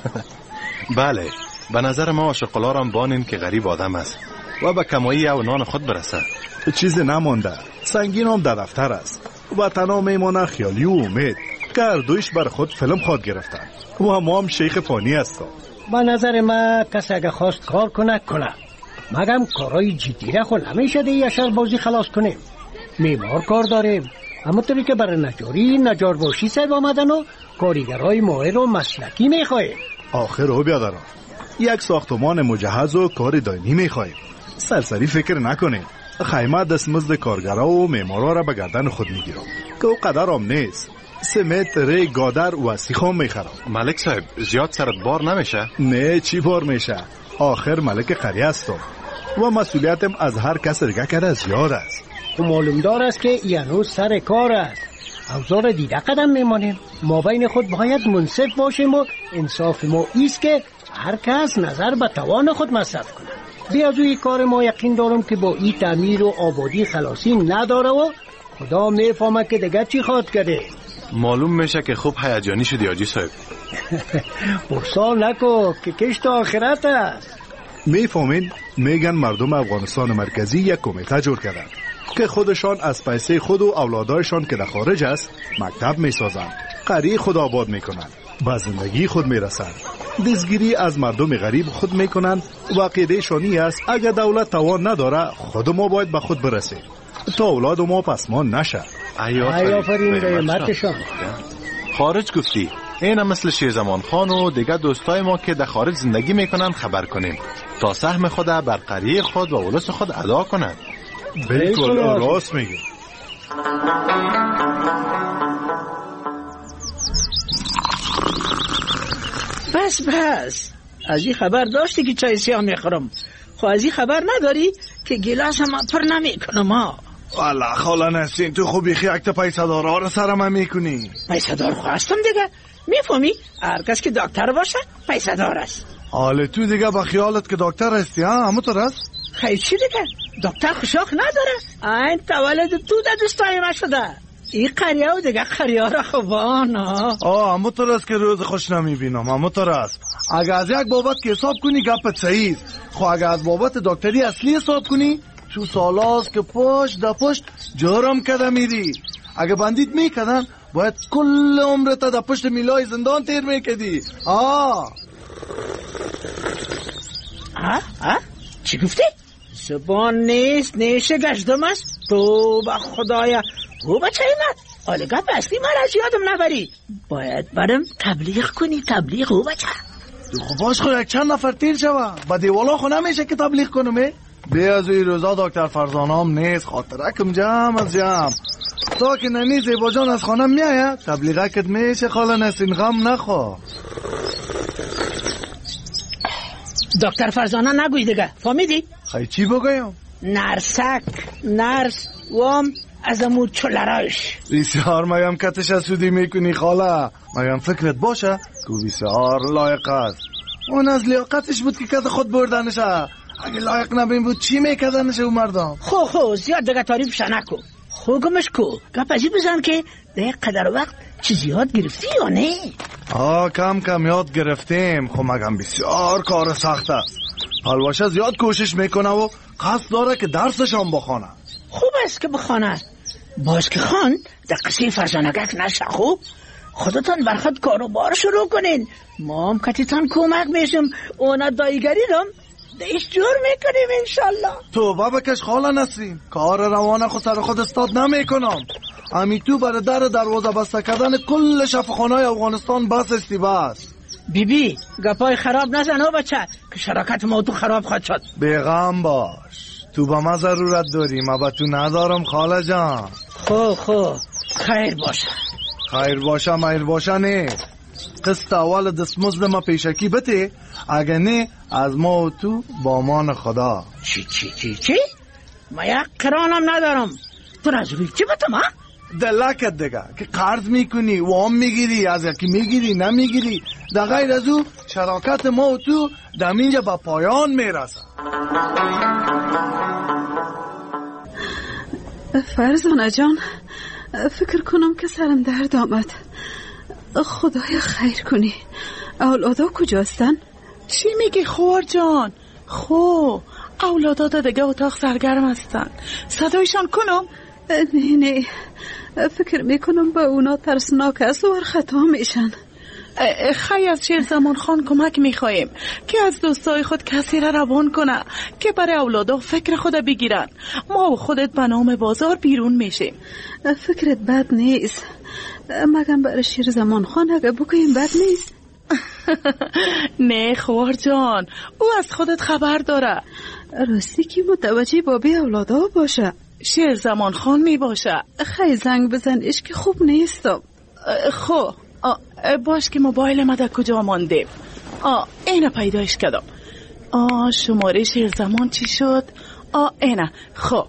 بله به نظر ما شقلارم بانین که غریب آدم است و به کمایی او نان خود برسه. چیزی نمانده. سنگین هم در دفتر است و تنها میمانه خیالی و امید که هر دویش بر خود فیلم خواد گرفتن و ما هم شیخ فانی هستم. به نظر ما کسی اگه خواست کار کنه کنه، مگم کارهای جدی را خود نمیشه دیگه یشر بازی خلاص کنیم. میمار کار داریم، اما طوری که برای نجاری نجار باشی سر آمدن و کاریگرهای ماهر و مسلکی میخواهیم. آخر رو بیادرم یک ساختمان مجهز و کار دائمی میخواهیم. سرسری فکر نکنیم. خیمه دستمزد کارگرها و معمارا را به گردن خود میگیرم که او قدر هم نیست. سمت، ری، گادر و سیخام میخرم. ملک صاحب زیاد سرت بار نمیشه؟ نه چی بار میشه؟ آخر ملک قریه هستم و مسئولیتم از هر کس رگه کرده زیاد است. و معلوم دار است که یعنی سر کار است. اوزار دیده قدم میمانیم. ما بین خود باید منصف باشیم و انصاف ما ایست که هر کس نظر به توان خود مصرف کنه. بی از اوی کار ما یقین دارم که با این تعمیر و آبادی خلاصی نداره و خدا میفهمه که دیگه چی خواد کرده. معلوم میشه که خوب هیجانی شدی حاجی صاحب. برسال نکو که کشت آخرت است. میفهمین میگن مردم افغانستان مرکزی یک کمیته جور کردن که خودشان از پیسه خود و اولادایشان که در خارج است مکتب میسازن، قریه خود آباد میکنن، به زندگی خود میرسن، دزگیری از مردم غریب خود میکنن و عقیده شانی است اگر دولت توان نداره خود ما باید به خود برسیم تا اولاد ما پسمان نشه. آفرین قیمتشان. خارج گفتی اینم مثل شیرزمان خان و دیگه دوستای ما که در خارج زندگی میکنن خبر کنیم تا سهم خود بر قریه خود و اولس خود ادا کنن. بالکل راست میگی. بس بس از این خبر داشتی که چای سیاه میخورم، خو از این خبر نداری که گلاس هم پر نمیکنم ها. والا خاله نسین تو خوبی خیلی تا پیسه دارا رو سرم میکنی. پیسه دار خواستم دیگه، میفهمی؟ هر کس که دکتر باشه پیسه دار است. حالا تو دیگه با خیالت که دکتر هستی ها همه تو راست؟ خیلی چی دیگه؟ دکتر خوشاق نداره. این تولد تو ده دوستای ما شده. این قریه و دیگه قریه را خوبان ها. آه همه تو راست که روز خوش نمیبینم. همه تو راست. اگه از یک بابت که حساب کنی گپت صحیح، خو اگه از بابت دکتری اصلی حساب کنی تو سالاست که پشت دا پشت جرم کده میری. اگه بندیت میکدن باید کل عمرت دا پشت میلای زندان تیر میکدی. آه آه آه چی گفتی؟ زبان نیست نیشه گشتم است. تو با خدایا او بچه ایمد آله گپ اصلی من از یادم نبری. باید برم تبلیغ کنی. تبلیغ او بچه خب باش خود یک چند نفر تیر شوه با دیوالا خو نمیشه که تبلیغ کنم. بی از این روزا دکتر فرزانه هم نیست، خاطرکم جمع از جمع. تا که ننی زیبا جان از خانم میایه تبلیغکت میشه. خاله نسین غم نخوا. دکتر فرزانه نگوی دیگه فهمیدی؟ خیلی چی بگویم؟ نرسک نرس وام از امو چلراش. بسیار مگم کتش از سودی میکنی خاله. مگم فکرت باشه که بسیار لایق است. اون از لیاقتش بود که کت خود بردنشه. اگه لایق نبین بود چی میکدنشه اون مردم؟ خو خو زیاد دیگه تعریف شنکو. خو گمش کو گپ عجیب بزن که ده قدر وقت چیزی یاد گرفتی یا نه؟ آه کم کم یاد گرفتیم. خب مگم بسیار کار سخت است. البته زیاد کوشش میکنه و قصد داره که درسش هم بخونه. خوب است که بخونه. باز که خان در قصه فرزانگک نشه. خوب خودتان برخد کاروبار شروع کنین. ما هم کتیتان کمک میشم. اونا دایگری رم دیش جور میکنیم انشالله. تو بابا کش خاله نسیم کار روانه خود سر خود استاد نمیکنم. امی تو برای در دروازه بسته کردن کل شفاخانه افغانستان بس استی بس. بی بی گپای خراب نزن ها بچه که شراکت ما تو خراب خواهد شد. بیغم باش تو با ما ضرورت داری ما با تو ندارم خاله جان. خو خو خیر باشه. خیر باشه میر باشه نه. قسط اول دستمزد ما پیشکی بده. اگه نه از ما و تو با امان خدا. چی چی چی چی؟ ما یک قرانم ندارم. تو از روی چی بتم ها؟ دلکت دیگه که قرض میکنی وام میگیری از یکی میگیری نمیگیری. در غیر از او شراکت ما و تو دمینجا با پایان میرسه. فرزانه جان فکر کنم که سرم درد آمد. خدایا خیر کنی. اولادا کجاستن؟ چی میگی خور جان؟ خو اولادا دا دیگه اتاق سرگرم هستن. صدایشان کنم؟ نه نه فکر میکنم با اونا ترسناک است و خطا میشن. خیلی از شیر زمان خان کمک میخواییم که از دوستای خود کسی را روان کنه که برای اولادا فکر خود بگیرن. ما و خودت به نام بازار بیرون میشیم. فکرت بد نیست. مگم برای شیر زمان خان اگه بکنیم بد نیست. نه خوار جان او از خودت خبر داره. راستی که متوجه بابی اولادا باشه. شیر زمان خان می باشه. خیلی زنگ بزنش که خوب نیستم. خو باش که موبایل ما در کجا مانده. آه اینه پیدایش کردم. آه شماره شیر زمان چی شد؟ آه اینه. خو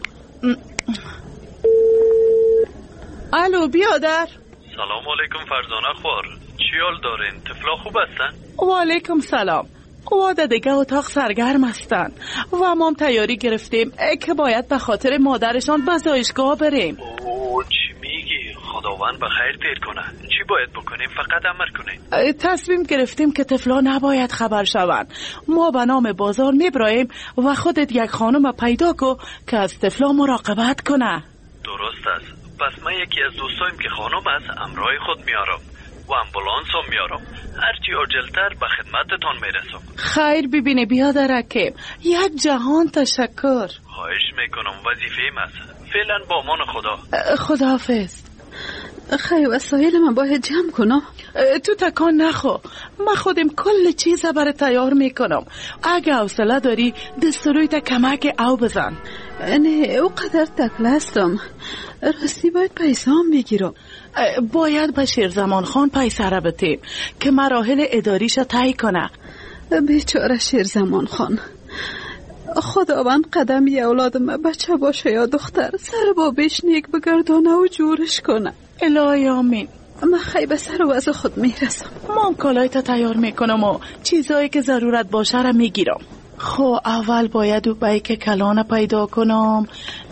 الو بیادر. سلام علیکم فرزانه خوار. چی حال دارین؟ طفلا خوب هستن؟ و علیکم سلام. و دیگه اتاق سرگرم هستن و ما هم تیاری گرفتیم که باید به خاطر مادرشان به زایشگاه بریم. اوه چی میگی؟ خداوند به خیر دیر کنه. چی باید بکنیم؟ فقط امر کنیم. تصمیم گرفتیم که طفلا نباید خبر شوند. ما به نام بازار میبراییم و خودت یک خانم پیدا کو که از طفلا مراقبت کنه. درست است. پس من یکی از دوستایم که خانم است امرای خود میارم و امبولانس هم میارم. هرچی عجلتر به خدمتتان میرسم. خیر ببینه بیادر حکیم. یک جهان تشکر. خواهش میکنم وظیفه‌ام است. فعلا با امان خدا. خداحافظ. خیلی وسایل من باید جمع کنم. تو تکان نخو. من خودم کل چیز برای تیار میکنم. اگه حوصله داری دستوروی تا کمک او بزن. نه او قدر تکل هستم. راستی باید پیسه هم بگیرم. باید به شیر زمان خان پیسه را بتیم که مراحل اداریش طی کنه. بیچاره شیر زمان خان. خداوند قدم یه اولادم بچه باشه یا دختر سر بابش نیک بگردانه و جورش کنه. الهی آمین. من خیلی به سر وضع خود میرسم. من کالای تا تیار میکنم و چیزایی که ضرورت باشه را میگیرم. خو اول باید او بیک کلانه پیدا کنم.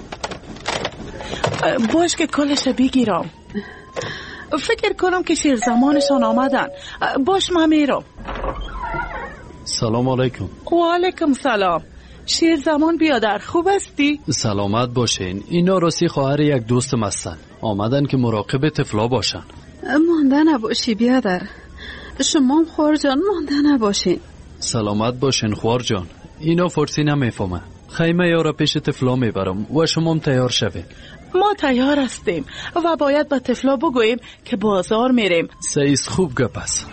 باش که کلش بگیرم. فکر کنم که شیر زمانشان آمدن. باش من میرم. سلام علیکم. و علیکم سلام. شیر زمان بیادر، خوب هستی؟ سلامت باشین. اینا راستی خواهر یک دوستم هستن. آمدن که مراقب طفلا باشن. مانده نباشی بیادر. شما هم خوار جان مانده نباشین. سلامت باشین خوار جان. اینا فارسی نمیفهمه. خیمه یارا پیش طفلا میبرم و شما هم تیار شوید. ما تیار هستیم و باید با طفلا بگوییم که بازار میریم. سیز خوب گپ است.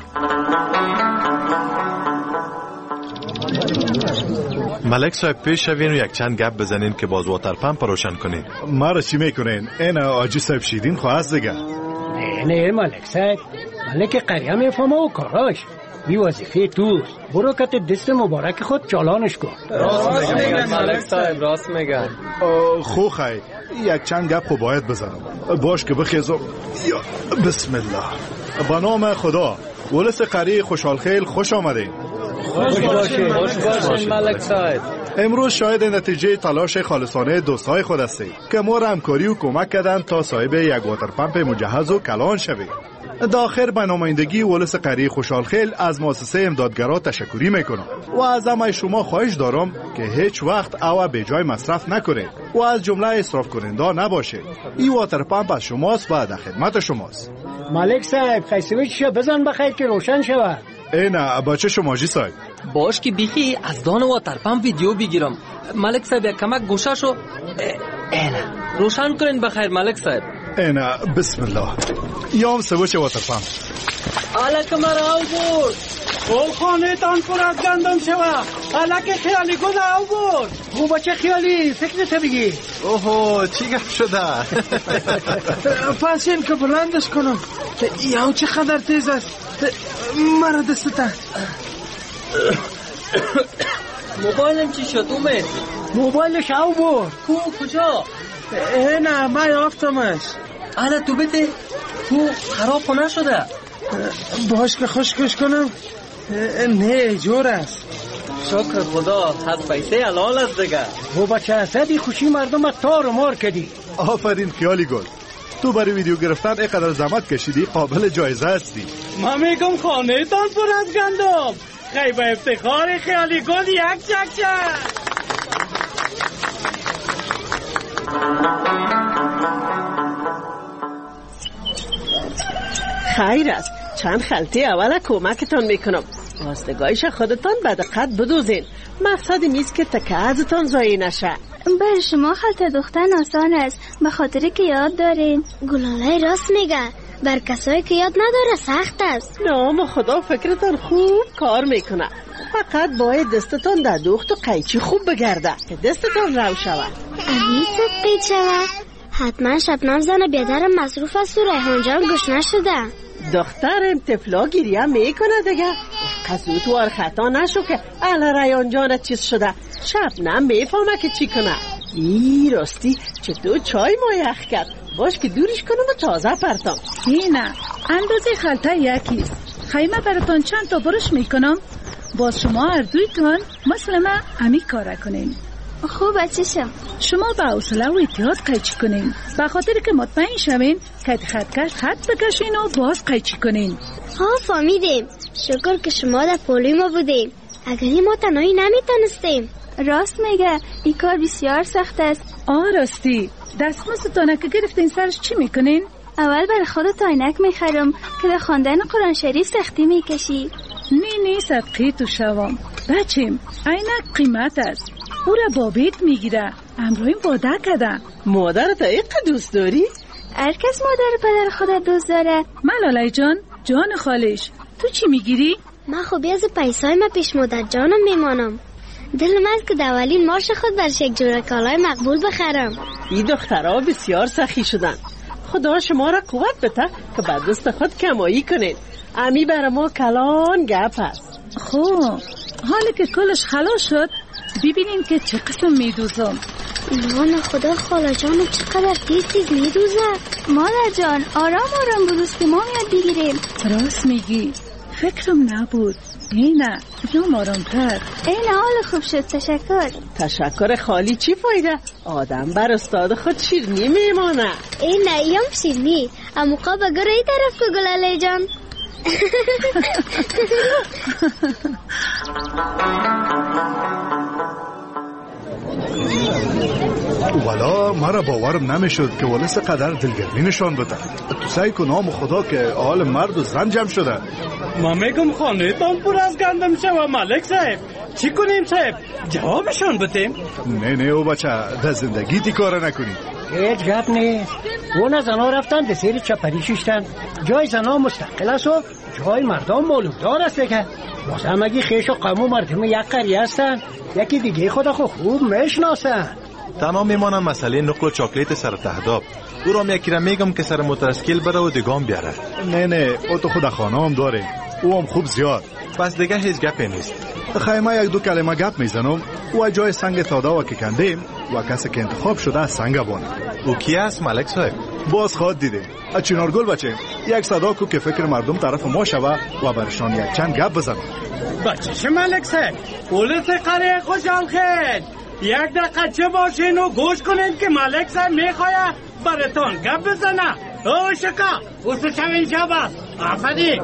ملک صاحب پیش شوین و یک چند گپ بزنین که باز واتر پمپ روشن کنین. ما را چی میکنین؟ این آجی صاحب شیرین خواهد دیگه. نه نه ملک صاحب، ملک قریه میفهمه و کاراش. بی وظیفه توست. برو کت دست مبارک خود چالانش کن. راست میگن ملک صاحب، راست میگن. خو خی یک چند گپ خو باید بزنم. باش که بخیزم. یا بسم الله. به نام خدا. ولس قریه خوشحال خیل خوش آمدین. خوش باشین. خوش باشین ملک صاحب. امروز شاید نتیجه تلاش خالصانه دوستای خود هستید که ما را همکاری و کمک کردن تا صاحب یک واتر پمپ مجهز و کلان شویم. داخل به نمایندگی ولس قریه خوشحال خیل از مؤسسه امدادگرا تشکری میکنم و از همه شما خواهش دارم که هیچ وقت او به جای مصرف نکنید و از جمله اسراف کننده نباشید. این واتر پمپ از شماست و در خدمت شماست. ملک صاحب خیسویچشو بزن بخیر که روشن شود. اینا بچه شما جی صاحب. باش که بیخی از دان واتر پمپ ویدیو بگیرم. ملک صاحب یک کمک گوشاشو اینا روشن کنین بخیر ملک صاحب. اینا بسم الله. یام سوچ واتر پمپ. الک مرا او بود. اول خانه تان پر از گندم شوه. الک خیالی گل او بود. او بچه خیالی فکرت بگی. اوهو چی گپ شده؟ پس این که بلندش کنم. یاو چه خدر تیز است. مرا دستتا. موبایلم چی شد اومد؟ موبایلش او بود. کو کجا؟ نه ما یافتمش. انا تو بده کو خراب نشده. باش که خشکش کنم. نه جور است. شکر خدا از پیسه حلال است دیگه. او بچه اسدی خوشی مردم تار و مار کردی. آفرین خیالی گل. تو برای ویدیو گرفتن اینقدر زحمت کشیدی قابل جایزه هستی. ما میگم خانه تان پر از گندم. خیلی با افتخار خیالی گل یک چکچک. خیر است. چند خلطه اول کمکتان میکنم. راستگاهیش خودتان به دقت بدوزین. مقصد نیست که تکه ازتان ضایع نشه. برای شما خلطه دوختن آسان است، به خاطر که یاد دارین. گلاله راست میگه، بر کسایی که یاد نداره سخت است. نام خدا فکرتان خوب کار میکنه. فقط باید دستتان در دوخت و قیچی خوب بگرده که دستتان رو شود. امیست قیچ شود. حتما شبنم زن بیادرم مصروف است و ریحان جان گوش نشده. دخترم تفلا گریه میکنه دیگه. قصوت وار خطا نشو که اهل ریان جانت چیز شده. شبنم میفهمه که چی کنه. ای راستی چطور چای ما یخ کرد. باش که دورش کنم و تازه پرتام. نه اندازه خلطه یکیست. خیمه براتون چند تا برش میکنم. باز شما هر دویتون مثل ما امی کاره کنین. خوب چشم. شما با حوصله و احتیاط قیچی کنین، به خاطر که مطمئن شوین که خطکش خط بکشین و باز قیچی کنین. ها فهمیدیم. شکر که شما در پولوی ما بودیم. اگری ما تنهایی نمیتونستیم. راست میگه این کار بسیار سخت است. آه راستی دستمزدتانه که گرفتین سرش چی میکنین؟ اول برای خودت آینک میخرم که در خواندن قرآن شریف سختی میکشی. نی نی صدقی تو شوام. بچیم عینک قیمت است. او را بابیت میگیره. امرویم باده کده. مادر تا ایقه دوست داری؟ هر کس مادر پدر خودت دوست داره. ملالای جان جان خالش تو چی میگیری؟ من خوبی از پیسای ما پیش مادر جانم میمانم. دل من که دولین مارش خود برش یک جوره کالای مقبول بخرم. این دخترها بسیار سخی شدن. خدا شما را قوت بده که بعد دست خود کمایی کنین. امی برای ما کلان گپ هست. خب حالی که کلش خلاص شد ببینیم که چه قسم میدوزم. نان خدا خاله جانو چقدر تیز تیز میدوزه. مادر جان آرام آرام بدوز که ما میاد بگیریم. راست میگی فکرم نبود. اینه بیام آرامتر. اینه حال خوب شد. تشکر. تشکر خالی چی فایده؟ آدم بر استاد خود شیرنی میمانه. اینه ایم شیرنی اما قابا گره ای طرف که گلاله جان. والا مرا باورم نمیشد که ولس قدر دلگرمی نشان بده. تو سعی کن نام خدا که حال مرد و زن جمع شده. ما میگم خانه تان پر از گندم شوه ملک صاحب. چی کنیم صاحب؟ جوابشان بدیم؟ نه نه او بچه در زندگی تی کار نکنیم. هیچ گپ نیست. اون زنها رفتن به سیر چپری شیشتن. جای زنها مستقل است و جای مردم مولوددار است دیگه. بازم اگه خیش و قوم و مردم یک قریه هستن یکی دیگه خدا خو خوب میشناسن. تنها میمانم مسئله نقل و چاکلیت سر تهداب. او را یکی را میگم که سر مترسکیل بره و دیگام بیاره. نه نه او تو خود خانه هم داره. او هم خوب زیاد. پس دیگه هیچ گپی نیست. خیمه یک دو کلمه گپ میزنم و جای سنگ تادا و که کندیم و کسی که انتخاب شده سنگ بانه. او کی است ملک صاحب؟ باز خواد دیده. چنارگل بچه یک صدا کو که فکر مردم طرف ما شوه و برشان یک چند گپ بزنم. بچه ملک صاحب ولس قریه خوشحال خیر. یک دقیقه چه باشین و گوش کنین که ملک صاحب میخواه براتون گپ بزنه. او شکا اوستو شوین شبه آفرین.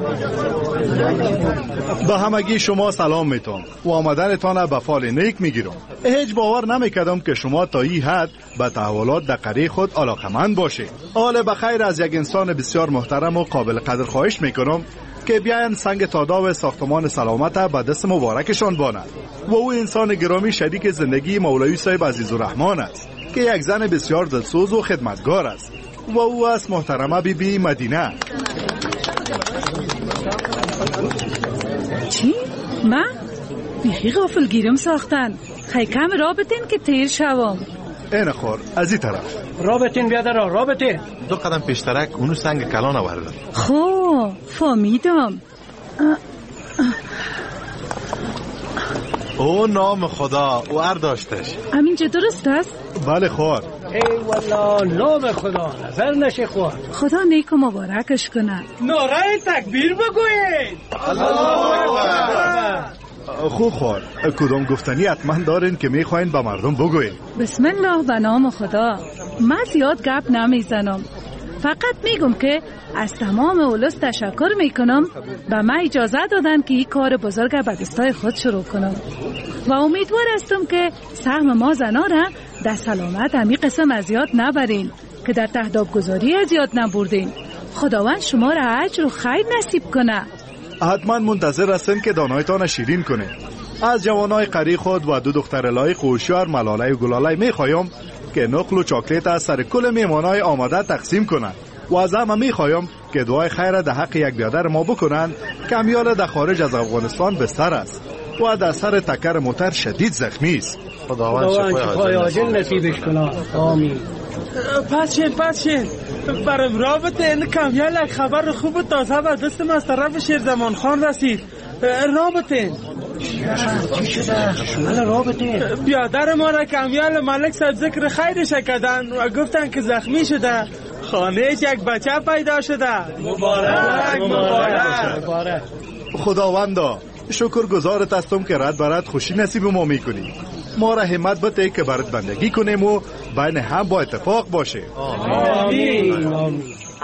به همگی شما سلام میتونم و آمدنتان به فال نیک میگیرم. هیچ باور نمیکردم که شما تا این حد به تحولات در قریه خود علاقمند باشید. حال بخیر از یک انسان بسیار محترم و قابل قدر خواهش میکنم که بیاین سنگ تادا و ساختمان سلامت به دست مبارکشان باند. و او انسان گرامی شریک زندگی مولوی صاحب عزیزالرحمن است که یک زن بسیار دلسوز و خدمتگار است و او است محترمه بی بی مدینه. چی؟ من؟ بیخی غافل گیرم ساختن. خیلی کم رابطین که تیر شوم. این خور از این طرف رابطین بیاده را رابطین. دو قدم پیشترک اونو سنگ کلان آورده. خو فهمیدم. او نام خدا او ار داشتش. همینجا درست است؟ بله خور. ای والله نام خدا نظر نشه خور. خدا نیک و مبارکش کنه. نعره تکبیر بگوید. خوب خور. کدام گفتنی حتما دارین که میخواین به مردم بگوین؟ بسم الله به نام خدا. من زیاد گپ نمیزنم، فقط میگم که از تمام اولس تشکر میکنم به من اجازه دادن که این کار بزرگ به دستای خود شروع کنم و امیدوار هستم که سهم ما زنا را در سلامت همی قسم از یاد نبرین که در تهداب گذاری از یاد نبردین. خداوند شما را اجر و خیر نصیب کنه. حتما منتظر هستم که دانایتان شیرین کنه. از جوانای قری خود و دو دختر لایق و هوشیار ملاله و گلاله میخوایم که نقل و چاکلیت از سر کل میمانای آماده تقسیم کنند و از همه میخوایم که دعای خیر در حق یک بیادر ما بکنند که امیال در خارج از افغانستان به سر است و در سر تکر موتر شدید زخمی است. خداوند شفای عاجل نصیبش کنه. آمین. پسشین پسشین برام رابطه این کمیال یک خبر خوب و تازه به دستم از طرف شیرزمان خان رسید. رابطه چی شده؟ شمال رابطه بیادر ما را کمیال ملک صاحب ذکر خیرش کردن و گفتن که زخمی شده. خانهش یک بچه پیدا شده. مبارک مبارک. خداوندا شکر گزارت هستم که رد برد خوشی نصیب ما میکنی. ما را همت بده که برات بندگی کنیم و بین هم با اتفاق باشه. آمین.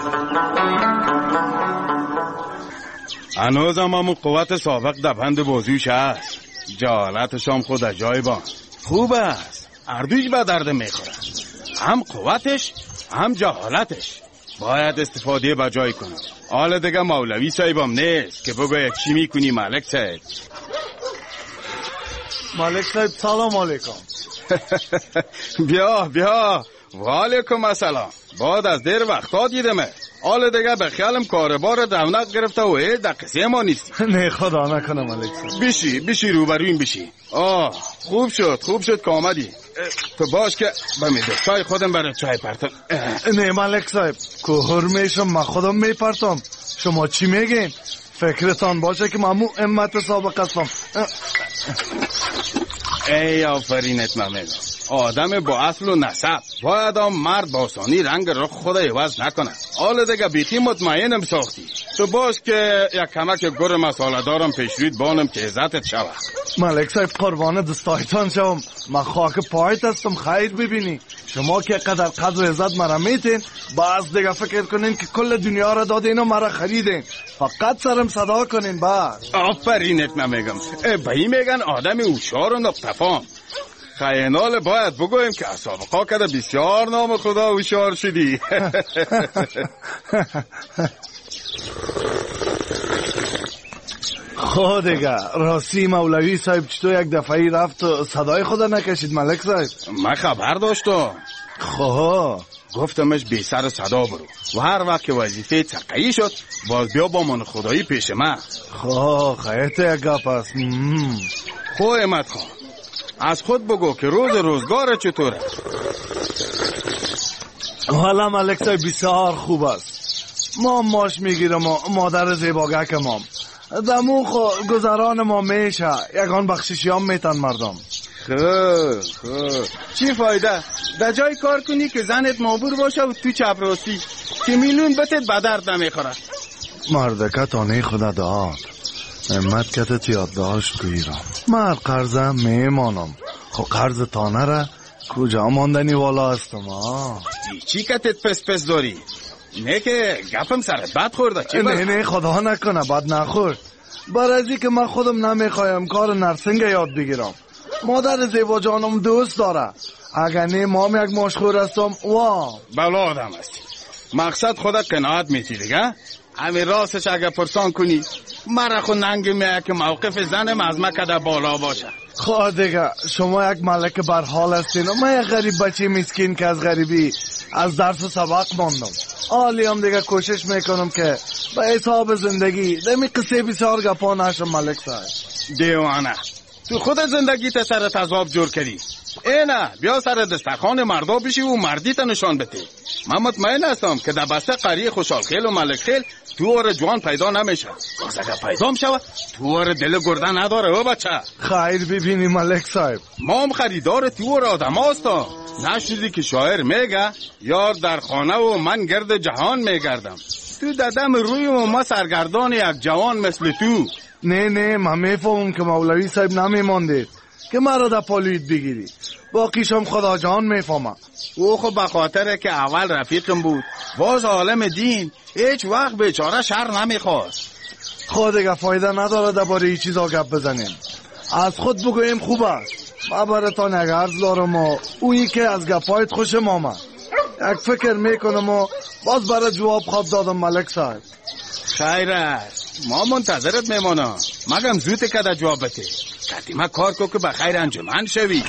هنوز هم همون قوت سابق در بند بازیش هست. جهالتش هم خود جای با خوب است. اردوش به درد میخوره، هم قوتش هم جهالتش. باید استفاده به جای کنم. حالا دیگه مولوی صاحبم نیست که بگو یک چی میکنی ملک صاحب. ملک صاحب سلام علیکم. بیا بیا و علیکم السلام. بعد از دیر وقتا دیدمه. حالا دیگه به خیالم کاربار دونق گرفته و هی در قصه ما نیست. نه خدا نکنه ملک صاحب. بشی بشی روبرویم بشی. آه خوب شد خوب شد که آمدی. تو باش که به میده چای خودم برای چای پرتم. نه ملک صاحب کهر میشم من خودم میپرتم. شما چی میگین؟ فکرتان باشه که ممو امت سابق هستم. ای آفرینت ممنون. آدم با اصل و نسب باید هم مرد با آسانی رنگ رخ خود عوض نکنه. حالا دیگه بیخی مطمئنم ساختی. تو باش که یک کمک گر مساله دارم پیشرید بانم که عزتت شود. ملک صاحب قربان دستایتان شوم. من خاک پایت هستم. خیر ببینی شما که قدر قدر و عزت مرا میتین، باز دیگه فکر کنین که کل دنیا را دادین و مرا خریدین. فقط سرم صدا کنین. باز آفرینت نمیگم. به این میگن آدم هوشیار و نقطه‌فهم. خیانال باید بگویم که سابقا کده بسیار نام خدا هوشیار شدی. خود دیگه راستی مولوی صاحب چطور یک دفعی رفت و صدای خدا نکشید ملک صاحب؟ من خبر داشتم. خواه گفتمش بی سر صدا برو و هر وقت که وظیفه تقیی شد باز بیا با من خدایی پیش من. خواه خیلی یک گپ است. خواه امت خان از خود بگو که روز روزگار چطوره؟ حالا ملک صاحب بسیار خوب است. ما ماش میگیرم و مادر زیباگک مام دمو خو گذران ما میشه. یکان بخششی هم میتن مردم. خوب خوب چی فایده؟ در جای کار کنی که زنت مابور باشه و تو چپراسی که میلیون بتت به درد نمیخوره. مردکه تانه خدا داد امت کتت یاد داشت کویرم. من قرضم میمانم. خو قرض تانه را کجا ماندنی والا هستم. چی کتت پس پس داری؟ نه که گپم سرت بد خورده. چی نه نه خدا نکنه بد نخورد. برازی که من خودم نمیخوایم کار نرسنگ یاد بگیرم. مادر زیبا جانم دوست داره. اگر نه مام یک مشغول هستم وا بلا آدم هستی. مقصد خودت قناعت میتی دیگه. همین راستش اگر پرسان کنی مرا خود ننگ میه که موقف زنم از من کده بالا باشه. خواهد دیگه شما یک ملک برحال هستین و من یک غریب بچه مسکین که از غریبی از درس و سبق ماندم. حالی هم دیگه کوشش میکنم که به حساب زندگی دمی قصه بسیار گپا نشم ملک صاحب. دیوانه تو خود زندگی تا سر تضاب جور کردی. اینه بیا سر دسترخوان مردا بشی و مردی تا نشان بده. من مطمئن هستم که در بسته قریه خوشحال خیل و ملک خیل تو اور جوان پیدا نمیشه. باز اگر پیدا میشه تو اور دل گرده نداره او بچه. خیر ببینی ملک صاحب ما هم خریدار تو اور آدم هستم. نشنیدی که شاعر میگه یار در خانه و من گرد جهان میگردم. تو ددم روی و ما سرگردان یک جوان مثل تو. نه نه من میفهمم که مولوی صاحب نمیماندید که مرا در پالوید بگیری. باقیشم خدا جان میفهمم. او خب به خاطر که اول رفیقم بود باز عالم دین هیچ وقت بیچاره شر نمیخواست. خود دیگه فایده نداره درباره این چیزا گپ بزنیم. از خود بگویم خوب است. ما براتان یک عرض دارم و اویی که از گپایت خوشم آمد. یک فکر میکنم و باز برای جواب خواب دادم ملک صاحب. خیر است ما منتظرت میمانم. مگم زود که در جواب بده. قدیمه کار کو که به خیر انجمن شوی.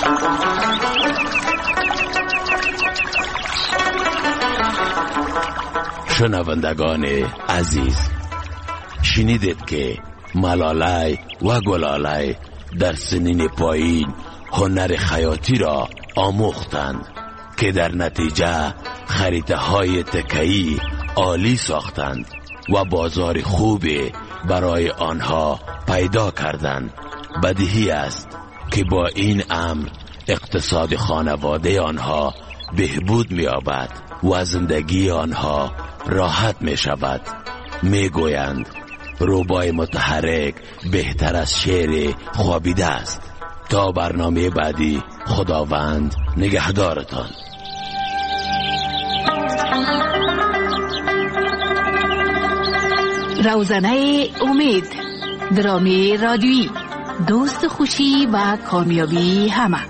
شنوندگان عزیز شنیدید که ملالای و گلالای در سنین پایین هنر خیاطی را آموختند که در نتیجه خریده های تکه‌ای عالی ساختند و بازار خوبی برای آنها پیدا کردند. بدیهی است که با این امر اقتصاد خانواده آنها بهبود می‌یابد و زندگی آنها راحت می شود. می گویند روبای متحرک بهتر از شعر خوابیده است. تا برنامه بعدی خداوند نگهدارتان. روزنه امید، درامی رادیویی، دوست خوشی و کامیابی همه.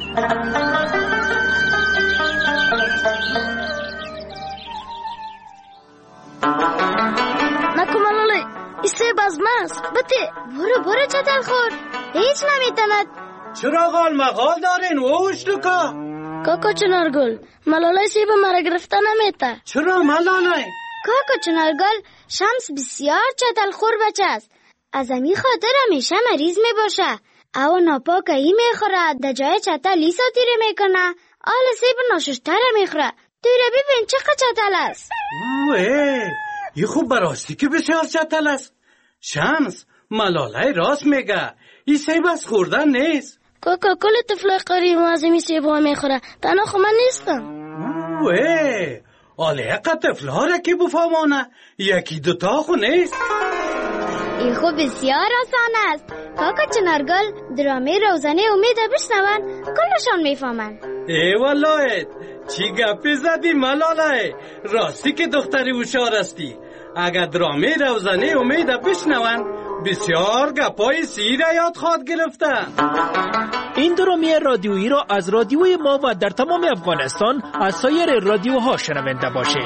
نکمالاله ایسه بازماست بته برو برو چطل خور هیچ نمیتند. چرا غال مغال دارین ووش لکا کاکا چنارگل ملاله سیب مرا گرفته نمیته. چرا ملاله؟ کاکا چنارگل شمس بسیار چطل خور بچه است. از امی خاطر همیشه مریض می باشه. او ناپاکه ای میخوره در جای چطل لیسا تیره میکنه. آل سیب ناششتره میخوره. تیره ببین چقدر چطل است. اوه ای خوب براستی که بسیار چطل است. شمس ملاله راست میگه. این سیب از خوردن نیست. کاکا کل طفل قریب از امی سیب ها میخوره. تنها خو من نیستم. اوه آله اقا طفلها را که بفهمانه یکی دوتا خو نیست. این خو بسیار آسان است. کاکا چنارگل درامه روزانه امید بشنون کلشان میفهمن. ای والله چی گپی زدی ملاله، راستی که دختری هوشیار استی. اگر درامه روزانه امید بشنون بسیار گپای سیر یاد خواد گرفتن. این درامه رادیویی را از رادیوی ما و در تمام افغانستان از سایر رادیوها شنونده باشید.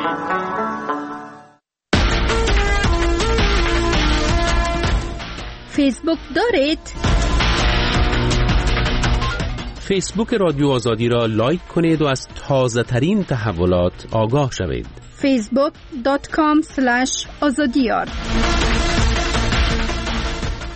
فیسبوک دارید؟ فیسبوک رادیو آزادی را لایک کنید و از تازه ترین تحولات آگاه شوید. فیسبوک دات کام سلش آزادیار